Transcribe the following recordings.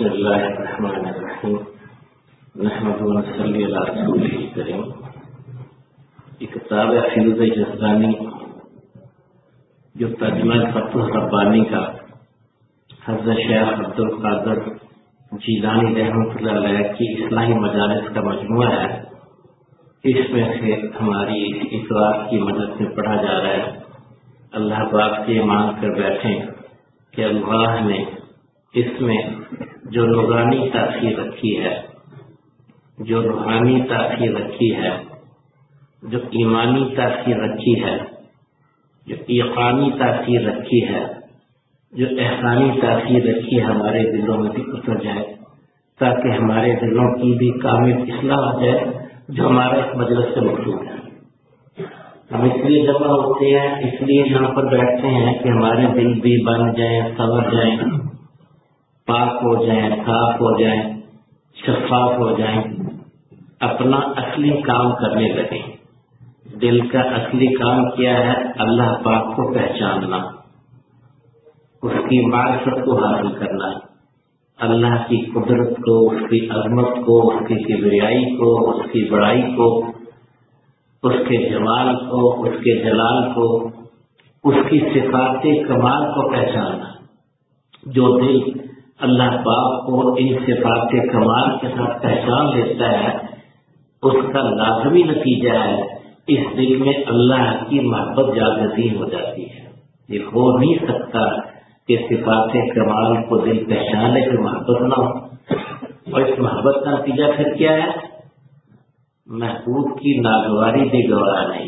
بسم اللہ الرحمن الرحیم نحمد و نصلی علی رسول کریم. یہ کتاب ہے فیروز جزدانی جو ترجمہ فتح ربانی کا حضرت شیخ عبدالقادر جیلانی رحمۃ اللہ علیہ کی اصلاحی مجالس کا مجموعہ ہے. اس میں سے ہماری اتوار کی مدد سے پڑھا جا رہا ہے. اللہ پاک سے مانگ کر بیٹھیں کہ اللہ نے اس میں جو نورانی تاثیر رکھی ہے، جو روحانی تاثیر رکھی ہے، جو ایمانی تاثیر رکھی ہے، جو ایقانی تاثیر رکھی ہے، جو احسانی تاثیر رکھی ہے، ہمارے دلوں میں بھی اتر جائے تاکہ ہمارے دلوں کی بھی کامل اصلاح ہو جائے جو ہمارا اس مجلس سے مقصود ہے. ہم اس لیے جمع ہوتے ہیں، اس لیے یہاں پر بیٹھتے ہیں کہ ہمارے دل بھی بن جائیں، سنور جائیں، پاک ہو جائیں، صاف ہو جائیں، شفاف ہو جائیں، اپنا اصلی کام کرنے لگیں. دل کا اصلی کام کیا ہے؟ اللہ پاک کو پہچاننا، اس کی معرفت کو حاصل کرنا، اللہ کی قدرت کو، اس کی عظمت کو، اس کی کبریائی کو، اس کی بڑائی کو، اس کے جمال کو، اس کے جلال کو، اس کی صفات کمال کو پہچاننا. جو دل اللہ پاک کو ان صفات کمال کے ساتھ پہچان لیتا ہے، اس کا لازمی نتیجہ ہے اس دل میں اللہ کی محبت جاگزین ہو جاتی ہے. یہ ہو نہیں سکتا کہ صفات کمال کو دل پہچانے کی محبت نہ ہو. اور اس محبت کا نتیجہ پھر کیا ہے؟ محبوب کی ناگواری بھی گوارا نہیں،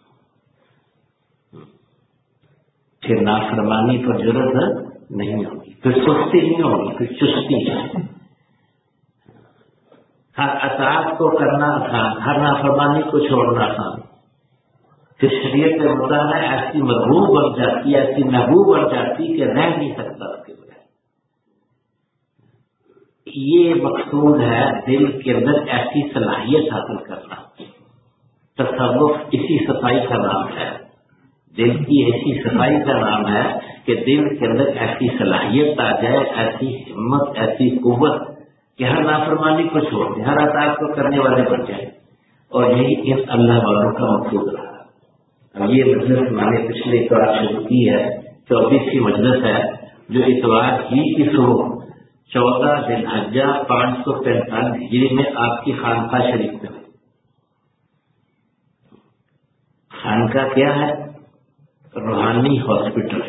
پھر نافرمانی پر جرأت نہیں ہوگی، پھر سستی نہیں ہوگی، پھر چستی ہے. ہر اطاعت کو کرنا آسان، ہر نافرمانی کو چھوڑنا آسان. پھر شریعت مطالعہ ایسی محبوب بن جاتی، ایسی محبوب بن جاتی کہ رہ نہیں سکتا اس کے بغیر. یہ مقصود ہے دل کے اندر ایسی صلاحیت حاصل کرنا. تصوف اسی صفائی کا نام ہے، دل کی ایسی صفائی کا نام ہے کہ دل کے اندر ایسی صلاحیت آ جائے، ایسی ہمت، ایسی قوت کہ ہر نافرمانی کو چھوڑ دیں، ہر اطاعت کو کرنے والے بن جائیں. اور یہی ان اللہ والوں کا مقصود رہا. اب یہ مجلس میں نے پچھلے اتوار شروع کی ہے، 24ویں مجلس ہے، جو اتوار ہی کی صبح 14 ذی الحجہ 545 ہجری میں آپ کی خانقاہ شریف میں ہوئی. خانقاہ کیا ہے؟ روحانی ہاسپٹل.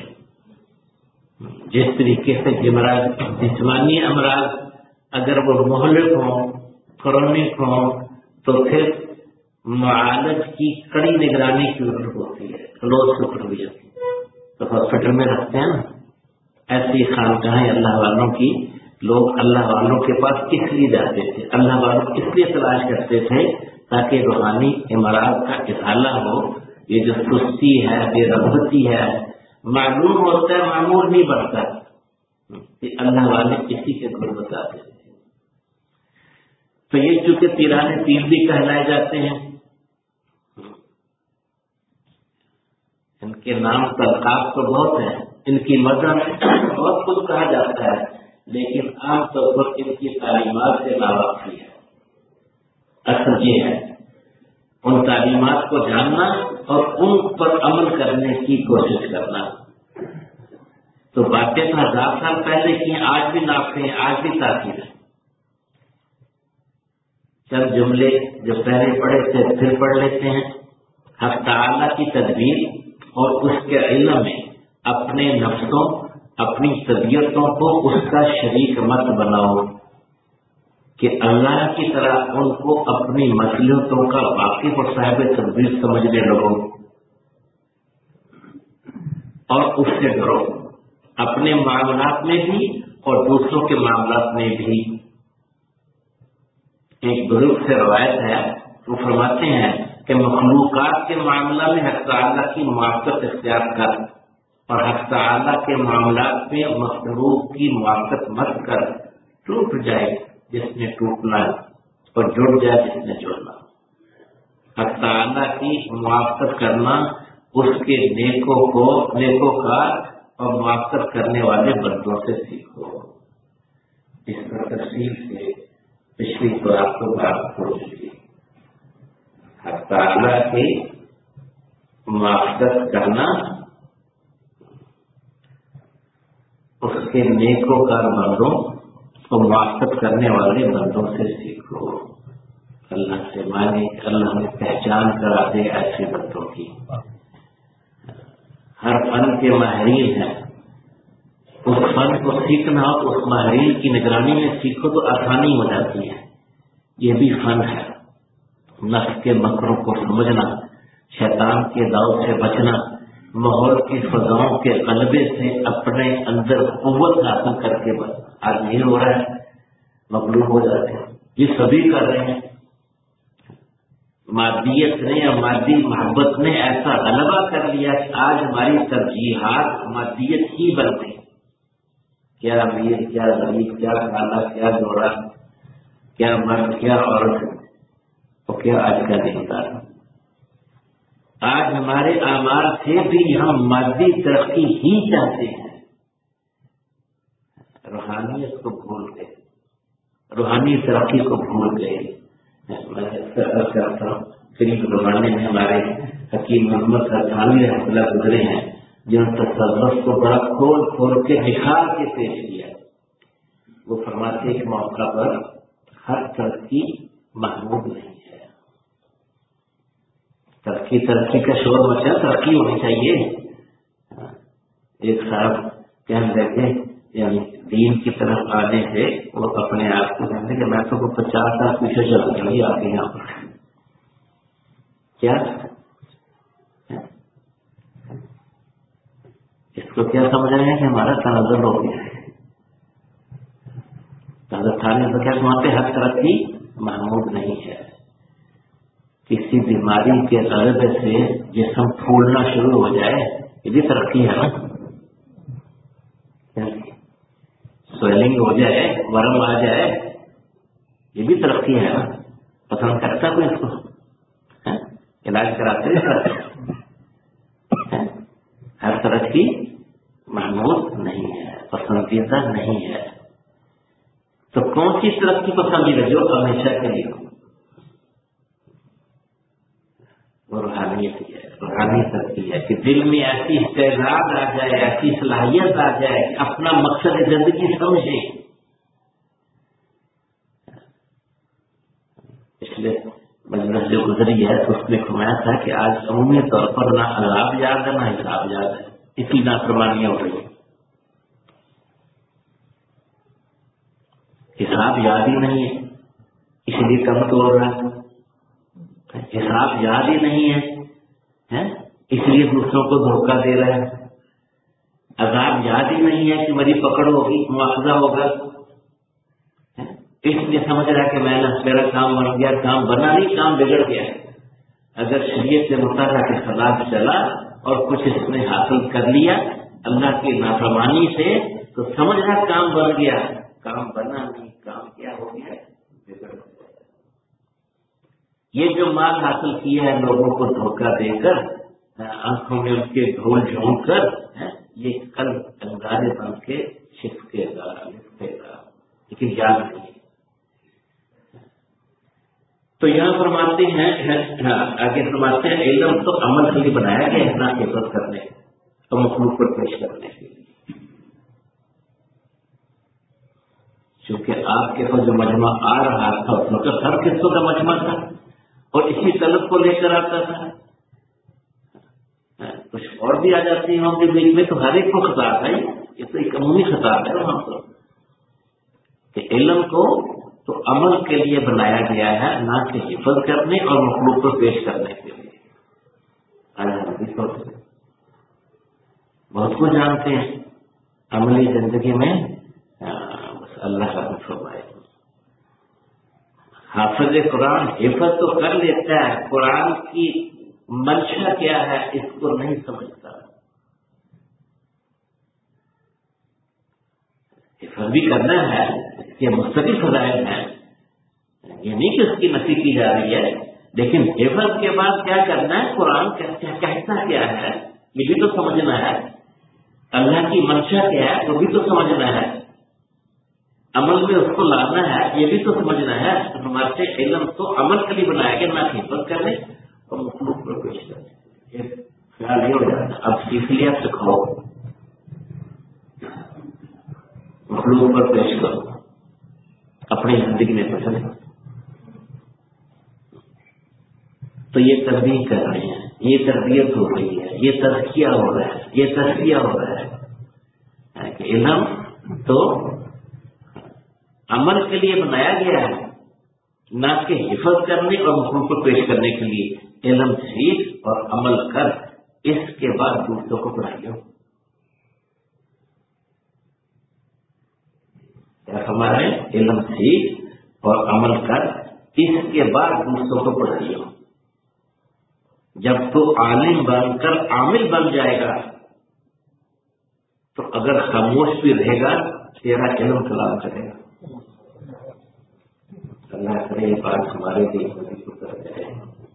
جس طریقے سے جسمانی امراض اگر وہ مہلک ہوں، کرونک ہوں، تو پھر معالج کی کڑی نگرانی کی ضرورت ہوتی ہے، کلوز سپرویژن تو ہاسپٹل میں رکھتے ہیں نا. ایسی خانقاہیں اللہ والوں کی، لوگ اللہ والوں کے پاس اس لیے جاتے تھے، اللہ والوں اس لیے تلاش کرتے تھے تاکہ روحانی امراض کا ازالہ ہو. یہ جو سستی ہے، بے رغبتی ہے، معلوم ہوتا ہے، معمول نہیں بنتا. یہ اللہ والے کسی کے گل بتاتے تھے. تو یہ چونکہ پیرانے پیر بھی کہلائے جاتے ہیں، ان کے نام تلقاب تو بہت ہیں، ان کی مدد بہت کچھ کہا جاتا ہے، لیکن عام طور پر ان کی تعلیمات سے ناواقفی ہے. اصل یہ ہے ان تعلیمات کو جاننا اور ان پر عمل کرنے کی کوشش کرنا. تو باتیں تو 1000 سال پہلے کی ہیں، آج بھی نافع ہیں، آج بھی تاثیر ہے. چند جملے جو پہلے پڑھے تھے پھر پڑھ لیتے ہیں. حق تعالیٰ کی تدبیر اور اس کے علم میں اپنے نفسوں، اپنی طبیعتوں کو اس کا شریک مت بناؤ کہ اللہ کی طرح ان کو اپنی مصلحتوں کا واقف اور صاحب تدبیر سمجھنے لگو اور اس سے ڈرو، اپنے معاملات میں بھی اور دوسروں کے معاملات میں بھی. ایک بزرگ سے روایت ہے، وہ فرماتے ہیں کہ مخلوقات کے معاملہ میں حق تعالیٰ کی موافقت اختیار کر اور حق تعالیٰ کے معاملات میں مخلوق کی موافقت مت کر. ٹوٹ جائے جس نے ٹوٹنا اور جڑ جائے جس نے جڑنا. حق تعالیٰ کی موافقت کرنا، اس کے نیکوکار اور موافقت کرنے والے بندوں سے سیکھو. اس پر تفصیل سے پچھلی بار کو بات ہو چکی. حق تعالیٰ کی معافت کرنا اس کے نیکوکار بندوں کو معافت کرنے والے بندوں سے سیکھو. اللہ سے مانگے کہ اللہ ہمیں پہچان کرا دے ایسے بندوں کی. ہر فن کے ماہرین ہیں، اس فن کو سیکھنا ہو اس ماہرین کی نگرانی میں سیکھو تو آسانی ہو جاتی ہے. یہ بھی فن ہے، نفس کے مکروں کو سمجھنا، شیطان کے داؤ سے بچنا، ماحول کی فضاؤں کے غلبے سے اپنے اندر قوت حاصل کر کے آج نہیں ہو رہا ہے، مغلوب ہو جاتے ہیں. یہ سبھی کر رہے ہیں. مادیت نے یا مادی محبت نے ایسا غلبہ کر لیا کہ آج ہماری ترجیحات مادیت ہی بن گئی. کیا امیر، کیا غریب، کیا کالا، کیا گورا، کیا مرد، کیا عورت اور کیا آج کا دیکھتا ہے. آج ہمارے اعمال سے بھی ہم مادی ترقی ہی چاہتے ہیں، روحانیت کو بھول گئے، روحانی ترقی کو بھول گئے. میں اکثر عرض کرتا ہوں قریب زمانے میں ہمارے حکیم محمد خانوی رحمۃ اللہ گزرے ہیں جنہوں نے تصوف کو بڑا کھول کھول کے نکھار کے پیش کیا. وہ فرماتے کہ موقع پر ہر ترقی محمود نہیں ہے. ترقی کا شور مچا، ترقی ہونی چاہیے. ایک صاحب کہنے لگے یعنی دین کی طرف آنے سے وہ اپنے آپ کو کہنے کہ میں تو 50 سال پیچھے چل گئی آگے یہاں پر. کیا اس کو کیا سمجھ رہے ہیں کہ ہمارا تنزل ہو گیا ہے. حضرت خانوی تو کیا سمجھتے ہر ترقی محمود نہیں ہے. کسی بیماری کے غلبے سے جسم پھولنا شروع ہو جائے یہ بھی ترقی ہے نا. سویلنگ ہو جائے، ورم آ جائے یہ بھی ترقی ہے نا. پسند کرتا کوئی اس کو؟ علاج کراتے ہیں. ہر ترقی محمود نہیں ہے، پسندیدہ نہیں ہے. تو کون سی ترقی پسندیدہ جو ہمیشہ کے لیے وہ روحانیت ہے، روحانی ترقی ہے کہ دل میں ایسی استعداد آ جائے، ایسی صلاحیت آ جائے کہ اپنا مقصد زندگی سمجھے. پچھلے مجلس جو گزری ہے تو اس میں فرمایا تھا کہ آج عمومی طور پر نہ عذاب یاد ہے نہ حساب یاد ہے، اسی نافرمانیاں ہو رہی ہیں. حساب یاد ہی نہیں ہے اس لیے کم تو ہو رہا ہے. حساب یاد ہی نہیں ہے اس لیے دوسروں کو دھوکہ دے رہا ہے. عذاب یاد ہی نہیں ہے کہ میری پکڑ ہوگی، مواخذہ ہوگا، اس لیے سمجھ رہا ہے کہ میں نے میرا کام بن گیا. کام بنا نہیں، کام بگڑ گیا. اگر شریعت کے مطالعہ کے خلاف چلا اور کچھ اس نے حاصل کر لیا اللہ کی نافرمانی سے تو سمجھ رہا کام بن گیا. کام بنا نہیں، کام کیا ہو گیا، بگڑ گیا. یہ جو مال حاصل کیا ہے لوگوں کو دھوکہ دے کر، آنکھوں میں ان کے ڈھول جھونک کر، یہ کل انگارے بن کے چھپکے گا، لپٹے گا، لیکن یاد نہیں. تو یہاں فرماتے ہیں، آگے فرماتے ہیں علم تو عمل کے لیے بنایا گیا ہے، نہ حفظ کرنے اور مخلوق پر پیش کرنے کے لیے. چونکہ آپ کے پاس جو مجمع آ رہا تھا اس میں تو ہر قسطوں کا مجمع تھا اور اسی طلب کو لے کر آتا تھا. کچھ اور بھی آ جاتی ہیں ہم کے بیچ میں تو ہر ایک کو خطاب ہے. یہ تو ایک عمومی خطاب ہے وہاں پر کہ علم کو تو عمل کے لیے بنایا گیا ہے، نہ کہ حفظ کرنے اور مخلوق کو پیش کرنے کے لیے. بہت کچھ جانتے ہیں عملی زندگی میں، بس اللہ کا فرمائے. حافظ قرآن حفظ تو کر لیتا ہے، قرآن کی منشا کیا ہے اس کو نہیں سمجھتا. حفظ بھی کرنا ہے، یہ مستقل فضائل ہیں، یہ نہیں کہ اس کی نفی کی جا رہی ہے، لیکن حفظ کے بعد کیا کرنا ہے، قرآن کہتا کیا ہے یہ بھی تو سمجھنا ہے. اللہ کی منشا کیا ہے وہ بھی تو سمجھنا ہے. عمل میں اس کو لانا ہے، یہ بھی تو سمجھنا ہے. ہمارے علم تو عمل کے لیے بنایا گیا، نہ خدمت کرنے اور مخلوق پر پیش کرنے. یہ خیال یہ ہو جاتا. اب سیکھ لیا سکھاؤ، مخلوق پر پیش کرو، اپنی زندگی میں پسند. تو یہ تربیت کر رہے ہیں، یہ تربیت ہو رہی ہے، یہ تزکیہ ہو رہا ہے، یہ تزکیہ ہو رہا ہے کہ علم تو عمل کے لیے بنایا گیا ہے، نہ کہ حفظ کرنے اور مخلوق کو پیش کرنے کے لیے. علم سیکھ اور عمل کر، اس کے بعد دوسروں کو پڑھائیے. ہمارے علم سیکھ اور عمل کر، اس کے بعد دوسروں کو پڑھائیے. جب تو عالم بن کر عامل بن جائے گا تو اگر خاموش بھی رہے گا تیرا علم کلام کرے گا. اللہ کرے یہ بات ہمارے لیے کر جائے.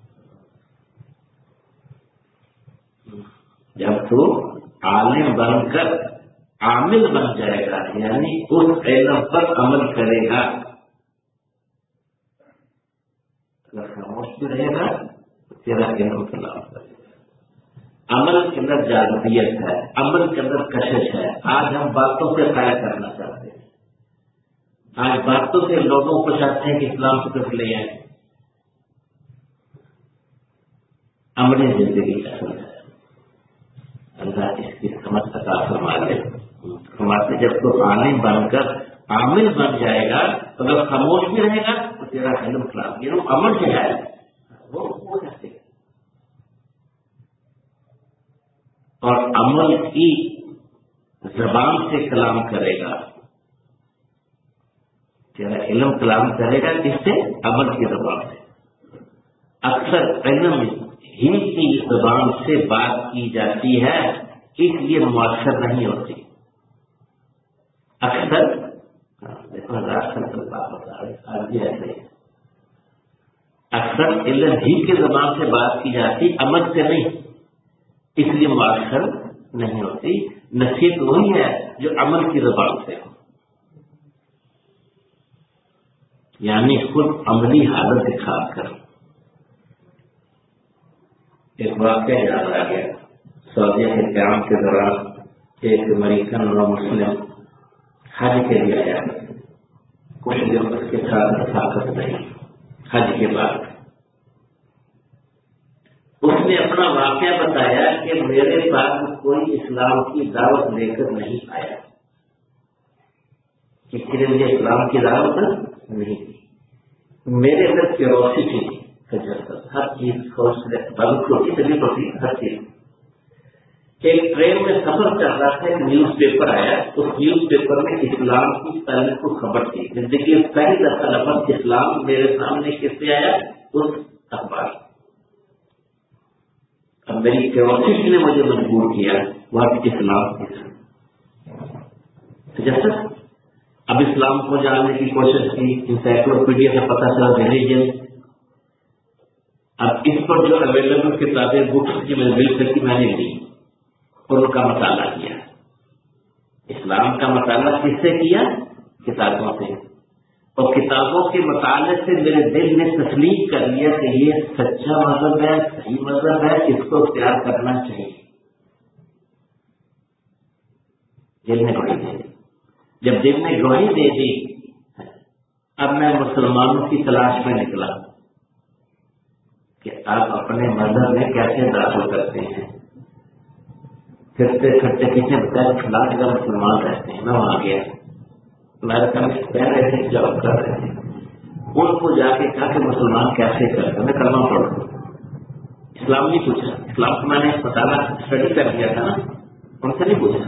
جب تو عالم بن کر عامل بن جائے گا، یعنی اس علم پر عمل کرے گا. اگر خاموش بھی رہے گا تو تیرا علم کلام کرے گا. عمل کے اندر جاذبیت ہے، عمل کے اندر کشش ہے. آج ہم باتوں سے طے کرنا چاہتے ہیں، آج باتوں سے لوگوں کو چاہتے ہیں کہ اسلام کی طرف لے آئیں. عملی زندگی اصل ہے. اللہ اس کی سمجھ عطا فرما دے. ہمارے جب تو عالم بن کر عامل بن جائے گا، اگر خاموش بھی رہے گا تو تیرا علم کلام، یہ عمل جو ہے وہ کہتے ہیں. اور عمل کی زبان سے کلام کرے گا، تیرا علم کلام کرے گا. کس سے؟ عمل کی زبان سے. اکثر علم ہی کی زبان سے بات کی جاتی ہے، اس لیے مؤثر نہیں ہوتی. اکثر دیکھو بات بتا رہے ایسے، اکثر علم ہی کی زبان سے بات کی جاتی، عمل سے نہیں، اس لیے مؤثر نہیں ہوتی. نصیحت وہی ہے جو عمل کی زبان سے ہو، یعنی خود عملی حالت دکھا کر. ایک واقعہ یاد آ گیا. سعودیہ کے قیام کے دوران ایک امریکن اور مسلم حج کے لیے آیا. کچھ دن اس کے ساتھ رفاقت نہیں. حج کے بعد اس نے اپنا واقعہ بتایا کہ میرے پاس کوئی اسلام کی دعوت لے کر نہیں آیا. کسی نے مجھے اسلام کی دعوت نہیں دی. میرے اندر کیوروسٹی تھی، ہر چیز بند ہوتی، تبھی ہوتی ہر چیز. ایک ٹرین میں سفر چل رہا تھا، ایک نیوز پیپر آیا. اس نیوز پیپر میں اسلام کی پہلے کو خبر تھی. زندگی میں پہلی دفعہ لفظ اسلام میرے سامنے کس سے آیا؟ اس اخبار. اب میری کیوروسٹی نے مجھے مجبور کیا وہاں اسلام جیسا. اب اسلام کو جاننے کی کوشش کی، انسائکلوپیڈیا سے پتہ چلا ریلیجن. اب اس پر جو اویلیبل کتابیں بکس کی میں مل سکی میں نے لی اور ان کا مطالعہ کیا. اسلام کا مطالعہ کس سے کیا؟ کتابوں سے. اور کتابوں کے مطالعے سے میرے دل نے تسلیم کر لیا کہ یہ سچا مذہب ہے، صحیح مذہب ہے، اس کو اختیار کرنا چاہیے. دل نے گواہی دے دی. جب دل نے گواہی دے دی، اب میں مسلمانوں کی تلاش میں نکلا کہ آپ اپنے مذہب میں کیسے داخل کرتے ہیں. پھرتے پھرتے کسی بتایا فلاں جگہ مسلمان رہتے ہیں. میں وہاں گیا، امریکہ میں کہہ رہے تھے، جاب کر رہے تھے. ان کو جا کے کہا کہ مسلمان کیسے کرتے ہیں. میں کلمہ پڑھ دوں. اسلام نہیں پوچھا. اسلام کو میں نے مطالعہ اسٹڈی کر دیا تھا نا، ان سے نہیں پوچھا.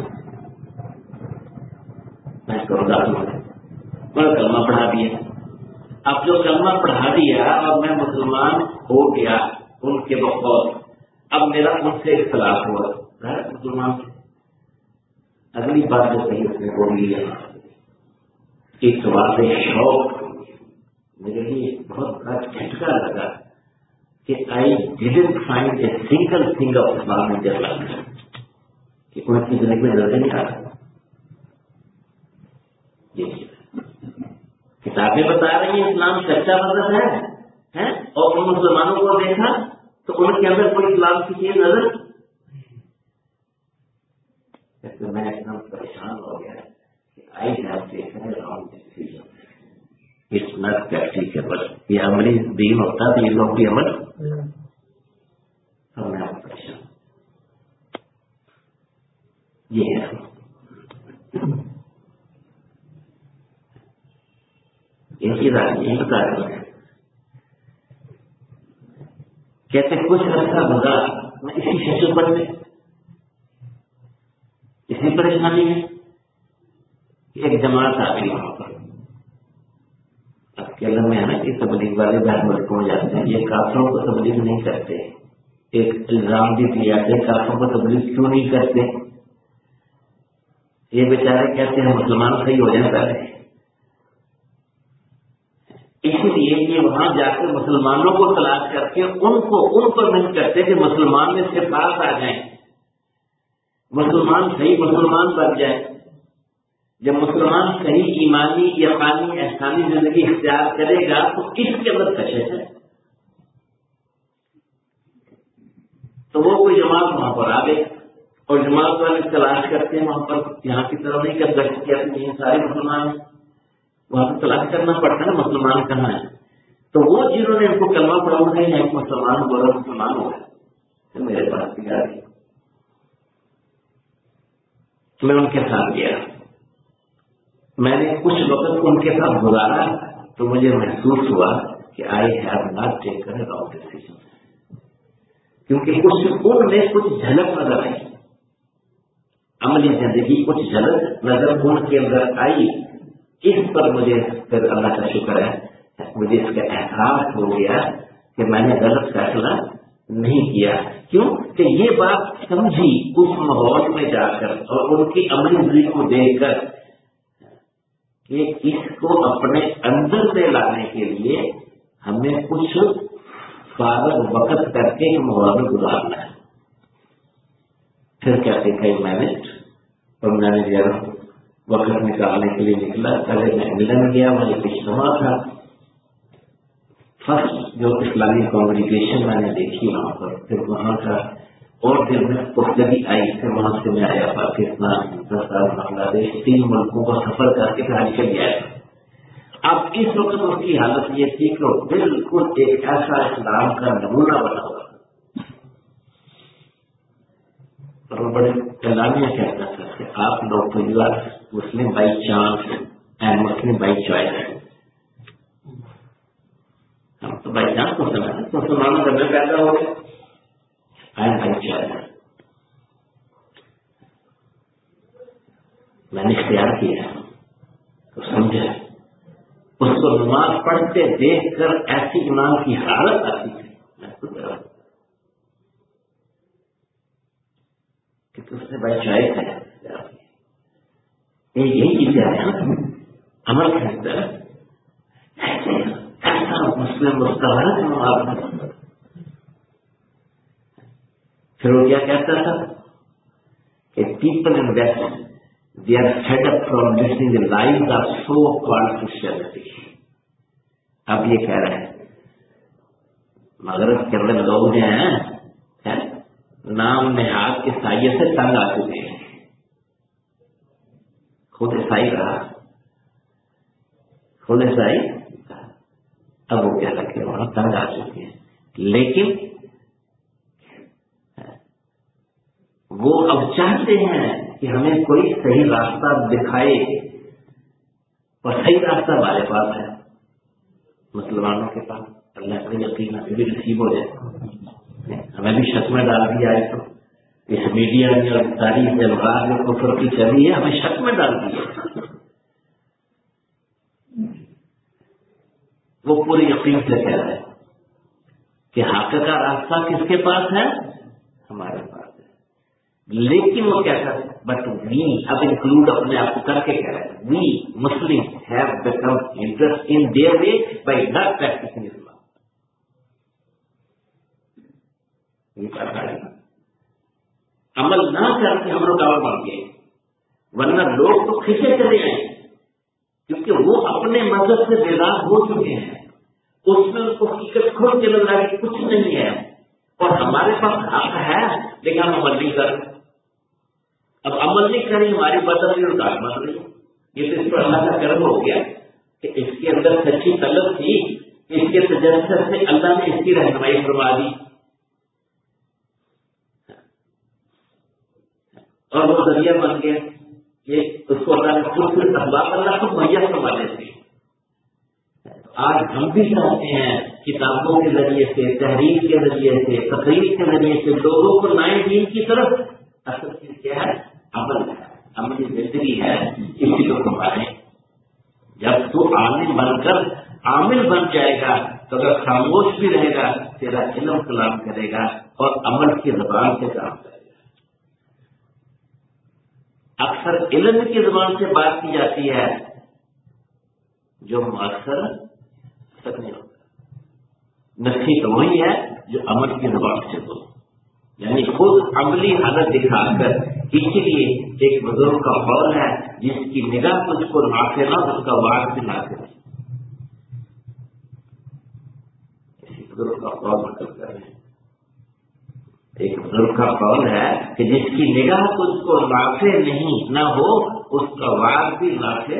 میں کروں داخل ہو گیا، میں کلمہ پڑھا دیا. اب جو کلمہ پڑھا دیا اور میں مسلمان ہو گیا ان کے بقول، اب میرا ان سے اختلاف ہوا مسلمان سے. اگلی بات جو صحیح اس نے بولی ہے، ایک واضح شوق میرے لیے بہت بڑا جھٹکا لگا کہ I didn't find a single thing of Islam in their life, کہ ان کی زندگی میں نظر نہیں آ رہا. کتابیں بتا رہی ہیں اسلام سچا مذہب ہے، اور ان مسلمانوں کو دیکھا تو ان کے اندر کوئی اسلام کی چیز نظر، میں ایک دم پریشان ہو گیا کہ I have taken a wrong decision, it's not practical, یہ عملی دین ہوتا تو یہ لوگ بھی عمل، اور میں پریشان یہ ہے ان کی رائے یہی بتا رہے ہیں. کہتے کچھ عرصہ گزار میں اسی ششو پر میں اسی پریشانی ہے کہ ایک جماعت آ گئی وہاں پر. اب کے میں ہے نا کہ تبلیغ والے باہر ملکوں میں جاتے ہیں، یہ کافروں کو تبلیغ نہیں کرتے، ایک الزام بھی دیا کہ کافروں کو تبلیغ کیوں نہیں کرتے، یہ بیچارے کہتے ہیں مسلمان صحیح ہو جائیں پہلے، اسی لیے یہ وہاں جا کے مسلمانوں کو تلاش کر کے ان پر نہیں کرتے کہ مسلمان میں سے پاس آ جائیں، مسلمان صحیح مسلمان بن جائے. جب مسلمان صحیح ایمانی یقینی احسانی زندگی اختیار کرے گا تو اس کے اندر کشش ہے. تو وہ کوئی جماعت وہاں پر آ گئی اور جماعت والے تلاش کرتے ہیں وہاں پر، یہاں کی طرف نہیں کر سکتے یہ سارے مسلمان ہیں، وہاں پہ تلاش کرنا پڑتا ہے نا مسلمان کہاں ہے. تو وہ جنہوں نے ان کو کلمہ پڑھا نہیں ہے مسلمان بولو مسلمان ہو گئے، میرے پاس بھی آ گئی. میں ان کے ساتھ گیا، میں نے کچھ وقت ان کے ساتھ گزارا تو مجھے محسوس ہوا کہ I have not taken a wrong decision, کیونکہ ان میں کچھ جھلک نظر آئی، عملی زندگی کچھ جھلک نظر ان کے اندر آئی. اس پر مجھے پھر اللہ کا شکر ہے مجھے اس کا احساس ہو گیا کہ میں نے غلط فیصلہ نہیں کیا. کیوں کہ یہ بات سمجھی اس ماحول میں جا کر اور ان کی عملی زندگی کو دیکھ کر کہ اس کو اپنے اندر میں لانے کے لیے ہمیں کچھ فارغ وقت کر کے ماحول میں گزارنا ہے. پھر کہتے کئی مینج اور میں نے وقت نکالنے کے لیے نکلا. پہلے میں انگلینڈ گیا، وہاں ایک اجتماع تھا، فرسٹ جو اسلامی کانگریگیشن میں نے دیکھی وہاں پر. پھر وہاں کا اور پھر میں پختگی آئی، پھر وہاں سے میں آیا پاکستان، ہندوستان، بنگلہ دیش، 3 ملکوں کا سفر کر کے حج کے لیے آیا. اب اس وقت اس کی حالت یہ تھی کہ وہ بالکل ایک ایسا اسلام کا نمونہ بنا ہوا اور وہ بڑے اعلامیہ کہتا تھا کہ آپ لوگ تو you are Muslim by chance and Muslim by choice. ہم تو بائی چانس مسلمانوں کا میں پیدا ہو گیا اینڈ بائی چوائس. میں نے اختیار کیا تو سمجھا، اس کو نماز پڑھتے دیکھ کر ایسی ایمان کی حالت آتی تھی میں تو کہ اس نے بائی چوائس ہے یہی چیزیں ہے عمل کرتا ہے ایسا مسلم مستحب. پھر وہ کیا کہتا تھا کہ people in west they are fed up from listening the lies of so-called Christianity. اب یہ کہہ رہے ہیں مغرب کے اندر لوگ جو ہیں نام نہاد کے سائے سے تنگ آ چکے ہیں. خود عیسائی رہا، خود عیسائی، اب وہ کہہ رہے کہ وہاں تنگ آ چکے ہیں. لیکن وہ اب چاہتے ہیں کہ ہمیں کوئی صحیح راستہ دکھائے، اور صحیح راستہ ہمارے پاس ہے مسلمانوں کے پاس. اللہ کا یقین ہمیں بھی نصیب ہو جائے. ہمیں بھی شک میں ڈال دیا ہے تو اس میڈیا میں اور ساری الغاز جو کفر کی چلی ہے ہمیں شک میں ڈال دیا. وہ پورے یقین سے کہہ رہے ہیں کہ حق کا راستہ کس کے پاس ہے؟ ہمارے پاس ہے. لیکن وہ کیا کرتے بٹ وی اب انکلوڈ اپنے آپ کو کر کے کہہ رہے ہیں we Muslim have become interest in their way by not practicing Islam. عمل نہ کر کے ہم رکاوٹ بن گئے، ورنہ لوگ تو کھینچے چلے آئے. کیونکہ وہ اپنے مذہب سے بیدار ہو چکے ہیں، اس میں ان کو حقیقت کھل کے نظر آئی کچھ نہیں ہے، اور ہمارے پاس حق ہے لیکن ہم عمل نہیں کر رہے۔ اب عمل نہیں کریں ہماری بدل اور داغ بن رہی، یہ تو اس پر اللہ کا کرم ہو گیا کہ اس کے اندر سچی طلب تھی، اس کے تجسس سے اللہ نے اس کی رہنمائی فرما دی، اور وہ ذریعہ بن گیا۔ یہ اس کو اللہ نے خود سے اسباب اللہ کو مہیا کروا دیتے ہیں۔ آج ہم بھی چاہتے ہیں کتابوں کے ذریعے سے، تحریر کے ذریعے سے، تقریر کے ذریعے سے لوگوں کو لائیں دین کی طرف۔ اصل چیز کیا ہے؟ عمل ہے، عملی زندگی ہے، اسی کو سنبھالیں۔ جب تو عالم بن کر عامل بن جائے گا تو اگر خاموش بھی رہے گا تیرا علم کلام کرے گا اور عمل کی زبان سے کام کرے گا۔ اکثر علم کی زبان سے بات کی جاتی ہے جو مؤثر نہیں ہوتا، نفی تو وہی ہے جو عمل کی زبان سے بولے، یعنی خود عملی حالت دکھا کر۔ اسی لیے ایک بزرگ کا قول ہے، جس کی نگاہ تجھ کو نافع نہ اس کا وعد بھی نافع نہیں۔ اسی بزرگ کا قول مطلب کر رہے ہیں، ایک بزرگ کا قول ہے کہ جس کی نگاہ تجھ کو نافع نہیں نہ ہو اس کا وعد بھی نافع۔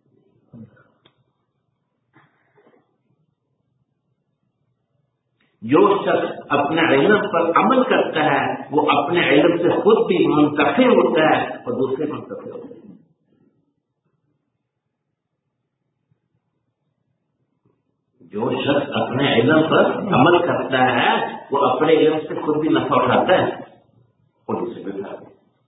جو شخص اپنے علم پر عمل کرتا ہے وہ اپنے علم سے خود بھی منتفع ہوتا ہے اور دوسرے منتفع ہوتے ہیں۔ جو شخص اپنے علم پر عمل کرتا ہے وہ اپنے علم سے خود بھی نفع اٹھاتا ہے اور دوسرے بھی اٹھاتا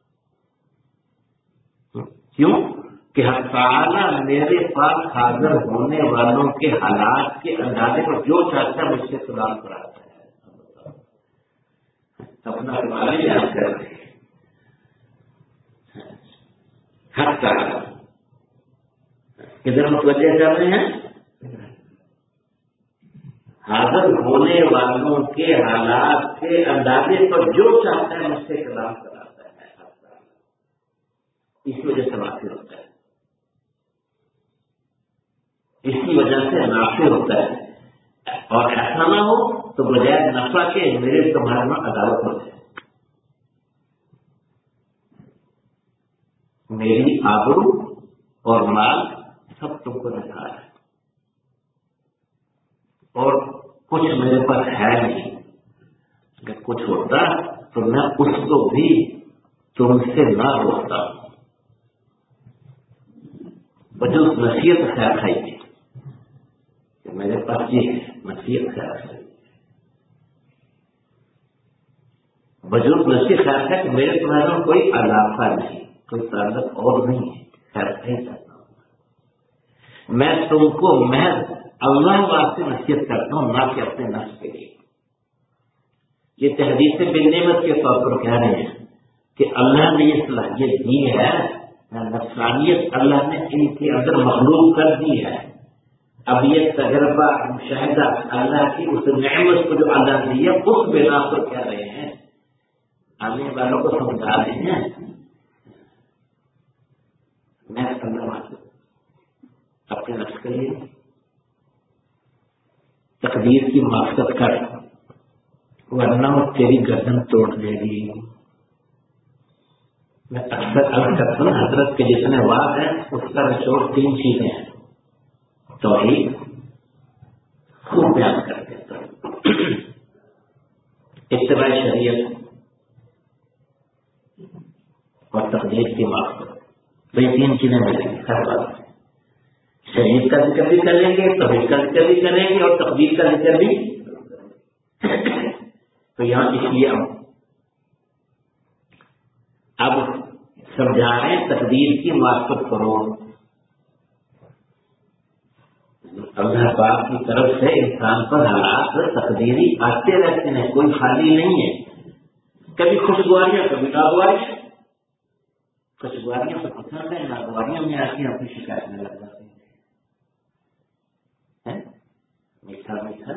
ہے۔ کیوں کہ حق تعالیٰ میرے پاس حاضر ہونے والوں کے حالات کے اندازے پر جو چاہتا ہے مجھ سے سلام کراتا ہے۔ اپنا سوال یاد کر رہے ہیں، حق تعالیٰ کدھر متوجہ کر رہے ہیں؟ حاضر ہونے والوں کے حالات کے اندازے پر جو چاہتا ہے مجھ سے کلام کراتا ہے۔ اسی وجہ سے نافع ہوتا ہے، اسی وجہ سے نافع ہوتا ہے، اور ایسا نہ ہو تو بجائے نفع کے میرے تمہارے میں عدالت ہو جائے، میری آبرو اور مال سب تم کو نکھار ہے، اور کچھ میرے پاس ہے نہیں، اگر کچھ ہوتا تو میں اس کو بھی تم سے نہ روکتا ہوں۔ بجوز نصیحت خیر کھائی تھی کہ میرے پاس یہ ہے، نصیحت خیر کھائی، بجوز نصیحت خیر ہے کہ میرے تمہارا کوئی علاقہ نہیں، کوئی تعلق اور نہیں ہے، خیر نہیں چاہتا ہوں میں تم کو محض اللہ واسطے نصیحت کرتا ہوں، نہ کہ اپنے نفس کے لیے۔ یہ تحدیث بالنعمت کے طور پر کہہ رہے ہیں کہ اللہ نے یہ صلاحیت دی ہے، نفسانیت اللہ نے ان کے اندر مخلوق کر دی ہے۔ اب یہ تجربہ مشاہدہ اللہ کی اس نعمت کو جو اللہ نے دی ہے اس بنا پر کہہ رہے ہیں، آنے والوں کو سمجھا رہے ہیں میں اپنے نفس کے لیے تقدیر کی معافت کر، ورنہ وہ تیری گردن توڑ دے گی۔ میں اکثر عرض کرتا ہوں حضرت کے جتنے وعد ہیں اس کا نچوڑ 3 چیزیں ہیں، توحید خوب بیان کر دیتا ہوں، اتباع شریعت اور تقدیر کی معافت، تو یہ 3 چیزیں ملیں گی ہر بات۔ شریعت کا ذکر بھی کریں گے، توحید کا ذکر بھی کریں گے اور تقدیر کا ذکر بھی۔ تو یہاں اس لیے اب سمجھا رہے ہیں تقدیر کی معرفت کرو، اللہ پاک کی طرف سے انسان پر حالات تقدیری آتے رہتے ہیں، کوئی خالی نہیں ہے، کبھی خوشگواریاں کبھی ناگواریاں، خوشگواریاں تو پسند ہے، ناگواریاں میں آتی ہیں اپنی شکایت میں لگ جاتے ہیں، میٹھا میٹھا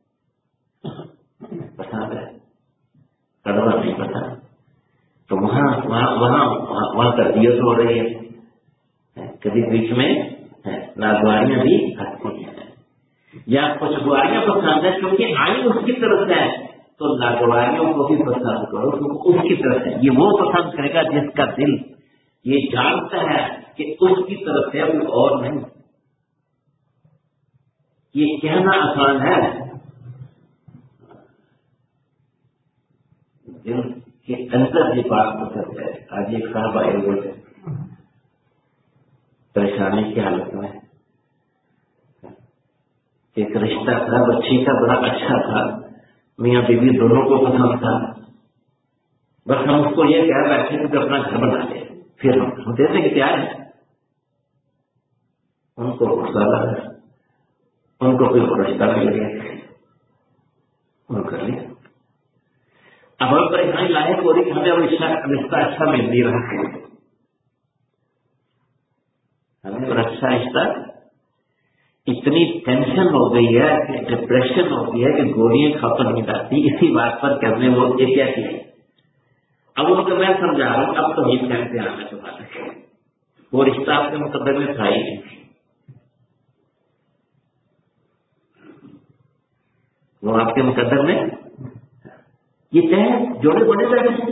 پسند ہے، کڑوا نہیں پسند، تو وہاں تربیت ہو رہی ہے، کبھی بیچ میں ناگواریاں بھی آتی ہیں، یا خوشگواریاں پسند ہے کیونکہ آئی اس کی طرف سے ہے، تو ناگواریوں کو بھی پسند کرو کیونکہ اس کی طرف سے، یہ وہ پسند کرے گا جس کا دل یہ جانتا ہے کہ اس کی طرف سے کوئی اور نہیں۔ یہ کہنا آسان ہے، دل کے اندر یہ بات پسند ہے۔ آج ایک صاحب آئے ہوئے تھے پریشانی کی حالت میں، ایک رشتہ تھا، بچی کا بڑا اچھا تھا، میاں بیوی دونوں کو پسند تھا، بس ہم اس کو یہ کہہ بیٹھے کہ اپنا گھر بنا لے، پھر ہم دیتے کہ تیار ہے۔ ان کو غصہ لگا، ان کو کوئی رشتہ نہیں لگے، انہوں کر لیا۔ اب ہم پریشانی لاحق ہو رہی کہ ہمیں اب رشتہ اچھا مل نہیں رہا، ہمیں اچھا رشتہ، اتنی ٹینشن ہو گئی ہے کہ ڈپریشن ہو گئی ہے کہ گولیاں ختم نہیں آتی اسی بات پر کرنے وہ یہ کیا کیا۔ اب ان کو میں سمجھا رہا ہوں اب تو یہ کہتے آنا چاہتا ہے، وہ رشتہ آپ کے مقدر میں تھا ہی نہیں، وہ آپ کے مقدر میں یہ چاہے جوڑے بڑے لگے،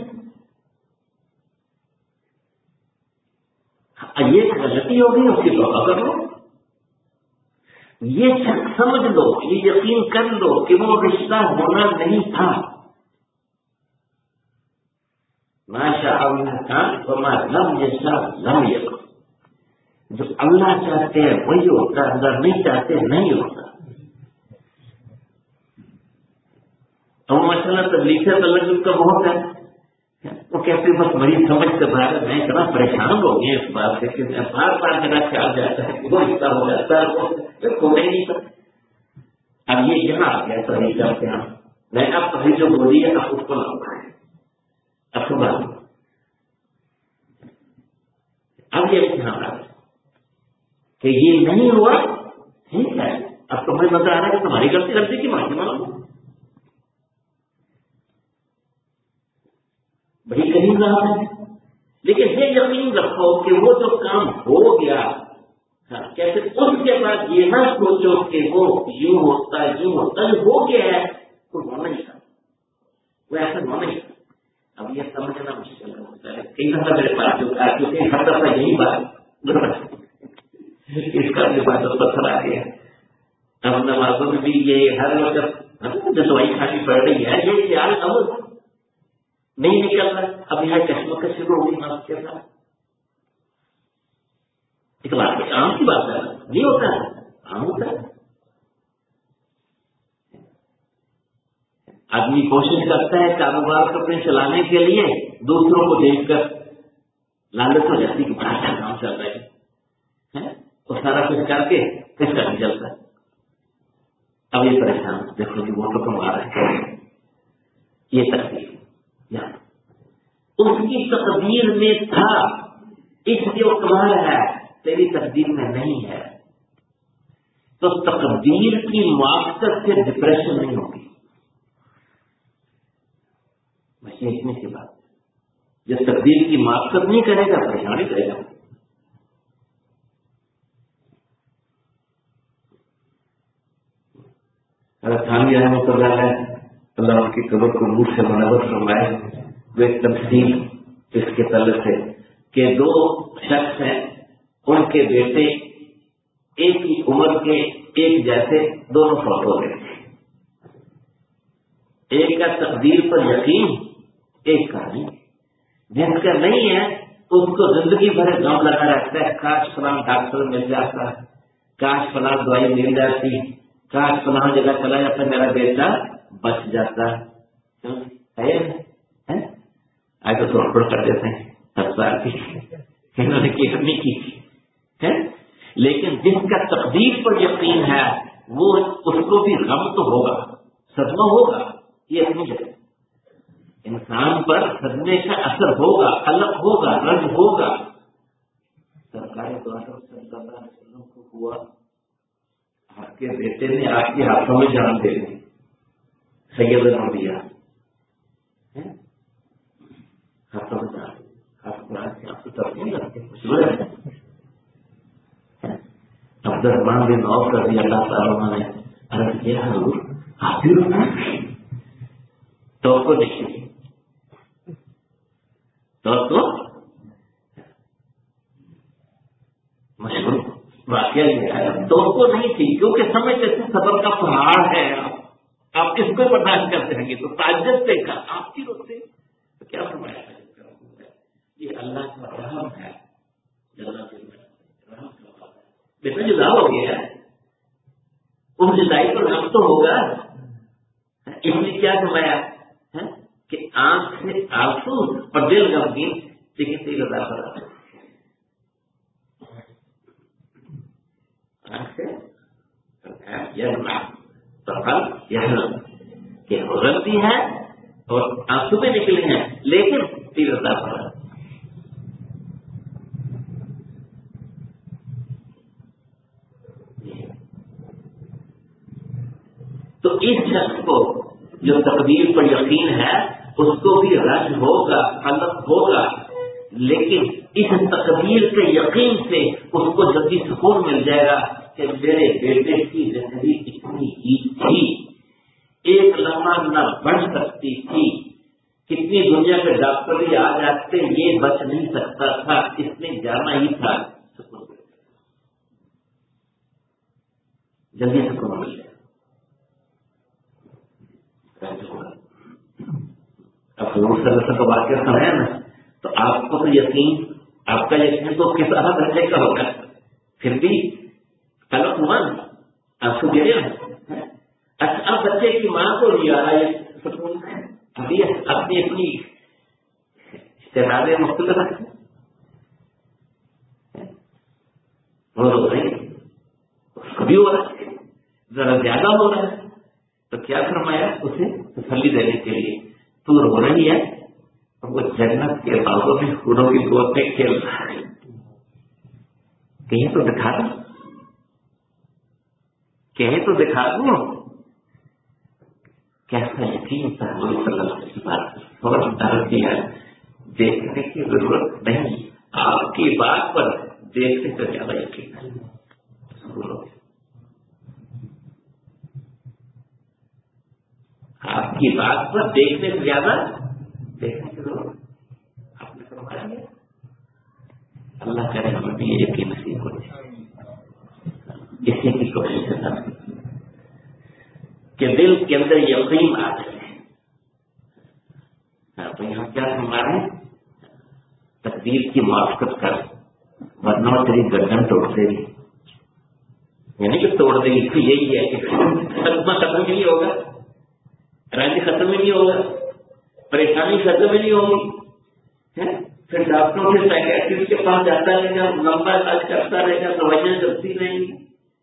یہ غلطی ہوگی اس کی توبہ کر لو، یہ سمجھ لو، یہ یقین کر لو کہ وہ رشتہ ہونا نہیں تھا۔ ماشاء اللہ کان وما لم یشاء لم یکن، جو اللہ چاہتے ہیں وہی ہوتا ہے، اگر نہیں چاہتے نہیں ہوتا۔ اور ماشاءاللہ تبلیغ سے تعلق کا بہت ہے، وہ کہتے بس بڑی سمجھ سے باہر میں اتنا پریشان ہو گیا اس بات سے کہ بار بار میرا خیال جاتا ہے وہ رشتہ ہو جاتا ہے، وہ نہیں تھا۔ اب یہ یہاں آ گیا توحید کا امتحان، میں اب توحید جو بولی ہے اب اس کو لاؤں، اب تو بات اب یہ امتحان آ گیا کہ یہ نہیں ہوا، ٹھیک ہے، اب تمہیں مزہ آ رہا ہے کہ تمہاری غلطی کی معافی مانگو، بڑی قریب رہا ہے، لیکن یہ یقین رکھو کہ وہ جو کام ہو گیا کیسے اس کے بعد یہ نہ سوچو کہ وہ یوں ہوتا ہو گیا ہے تو ہونا ہی تھا، وہ ایسا ہونا ہی تھا۔ اب یہ سمجھنا مشکل ہوتا ہے، کئی دفعہ میرے پاس جو تھا کیونکہ ہر دفعہ یہی بات اس کا بھی بات پتھر آ گیا، اب نمازوں میں بھی یہ ہر وقت جو دوائی کھانی پڑ رہی ہے یہ خیال اب نہیں نکل رہا، اب یہاں کشمکش شروع ہوگی نماز کے ساتھ، ایک عام کی بات ہے، نہیں ہوتا ہے، عام ہوتا ہے۔ آدمی کوشش کرتا ہے کاروبار کو اپنے چلانے کے لیے، دوسروں کو دیکھ کر لالچ ہو جاتی کہ بڑا اچھا کام چل رہا ہے، وہ سارا کچھ کر کے کس کا نہیں چلتا ہے، اب یہ پریشان دیکھو کہ وہ تو کما رہا ہے، یہ تقدیر اس کی تقدیر میں تھا، اس لیے وہ کما رہا ہے، تیری تقدیر میں نہیں ہے، تو تقدیر کی موافقت سے ڈپریشن نہیں ہوگی، بس یہ اتنی سی بات ہے، جب تقدیر کی موافقت نہیں کرے گا پریشانی کرے گا۔ حضرت تھانوی رحمۃ اللہ علیہ، اللہ ان کی قبر کو نور سے منور فرمائے، وہ ایک تمثیل اس کے تعلق سے کہ دو شخص ہیں، ان کے بیٹے ایک ہی عمر کے ایک جیسے دونوں فوت ہو گئے، ایک کا تقدیر پر یقین، ایک کا نہیں، جس کا نہیں ہے اس کو زندگی بھر غم لگا رہتا ہے، کاش فلاں ڈاکٹر مل جاتا، کاش فلاں دوائی مل جاتی، کاش فلاں جگہ چلا جاتا، میرا بیٹا بچ جاتا ہے۔ آج تو تھوڑ کر دیتے ہیں 10 سال کی انہوں نے کی نہیں کی، لیکن جس کا تقدیر پر یقین ہے وہ اس کو بھی غم تو ہوگا، صدمہ ہوگا، یہ اپنی جگہ انسان پر صدمے کا اثر ہوگا، الگ ہوگا، رنج ہوگا۔ سرکار کو ہوا آپ کے بیٹے نے آپ کے ہاتھوں میں جان دے دی، سید دیا ہاتھوں میں جان، آپ قرآن سے آپ کو ترقی نہیں رکھتے، اب عبدالرحمن بن عوف رضی اللہ تعالیٰ نے عرض کیا حضور آپ ہی رونا تو کو نہیں تو مشہور واقعہ یہ ہے تو کو نہیں تھی کیونکہ سمجھتے تھے صبر کا پہاڑ ہے آپ کس کو برداشت کرتے ہیں گے تو تعجب سے کہا آپ کی روتے تو کیا فرمایا یہ اللہ کا رحم ہے بیٹا جدا ہو گیا ہے اس جدائی پر رحم تو ہوگا اس نے کیا فرمایا کہ آنکھ سے آنسو اور دل غمگین لیکن تیل ادا کرا کہ غلطی ہے اور آنسو میں نکلے ہیں لیکن تیل ادا کرا تو اس شخص کو جو تقدیر پر یقین ہے اس کو بھی رج ہوگا غلط ہوگا لیکن اس تقدیر کے یقین سے اس کو جلدی سکون مل جائے گا کہ میرے بیٹے کی زندگی اتنی ہی تھی ایک لمحہ نہ بڑھ سکتی تھی کتنی دنیا کے ڈاکٹر بھی آ جاتے یہ بچ نہیں سکتا تھا اس نے جانا ہی تھا سکون جلدی سکون مل جائے اب حضور صلی اللہ علیہ وسلم کا واقعہ سنایا نا تو آپ کو تو یقین آپ کا یقین تو کس درجے کا ہوگا پھر بھی غلط ہوا آپ کو گرے اچھا بچے کی ماں کو لیا سکون ابھی اپنی اپنی استعدادیں مختلف رکھتے اس کو بھی ہو رہا ہے ذرا زیادہ ہو رہا ہے تو کیا فرمایا اسے تسلی دینے کے لیے تو رو رہی ہے اور وہ جنت کے باغوں میں پھولوں کی گود میں کھیل رہا ہے کہیں تو دکھا دوں کہیں تو دکھا دوں کیسا یقین تھا حضور صلی اللہ علیہ وسلم کی بات اور درد کیا دیکھنے کی ضرورت نہیں آپ کی بات پر دیکھنے سے زیادہ یقین ہے آپ کی بات پر دیکھنے سے زیادہ دیکھنے کی ضرورت آپ نے فرمایا اللہ کرے ہمیں بھی یہ یقین نصیب ہو اسی کی کوشش کرنا کہ دل کے اندر یقین آ جائے تو یہاں کیا فرما رہے ہیں تقدیر کی موافقت کر ورنہ تیری گردن توڑتے گی یعنی کہ توڑ دے گی تو یہی ہے کہ ختم ہی نہیں ہوگا راضی ختم ہی نہیں ہوگا پریشانی ختم ہی نہیں ہوگی پھر ڈاکٹروں کے سائیکٹرسٹ کے پاس جاتا رہے گا لمبا علاج کرتا رہے گا دوائیاں چلتی رہیں گی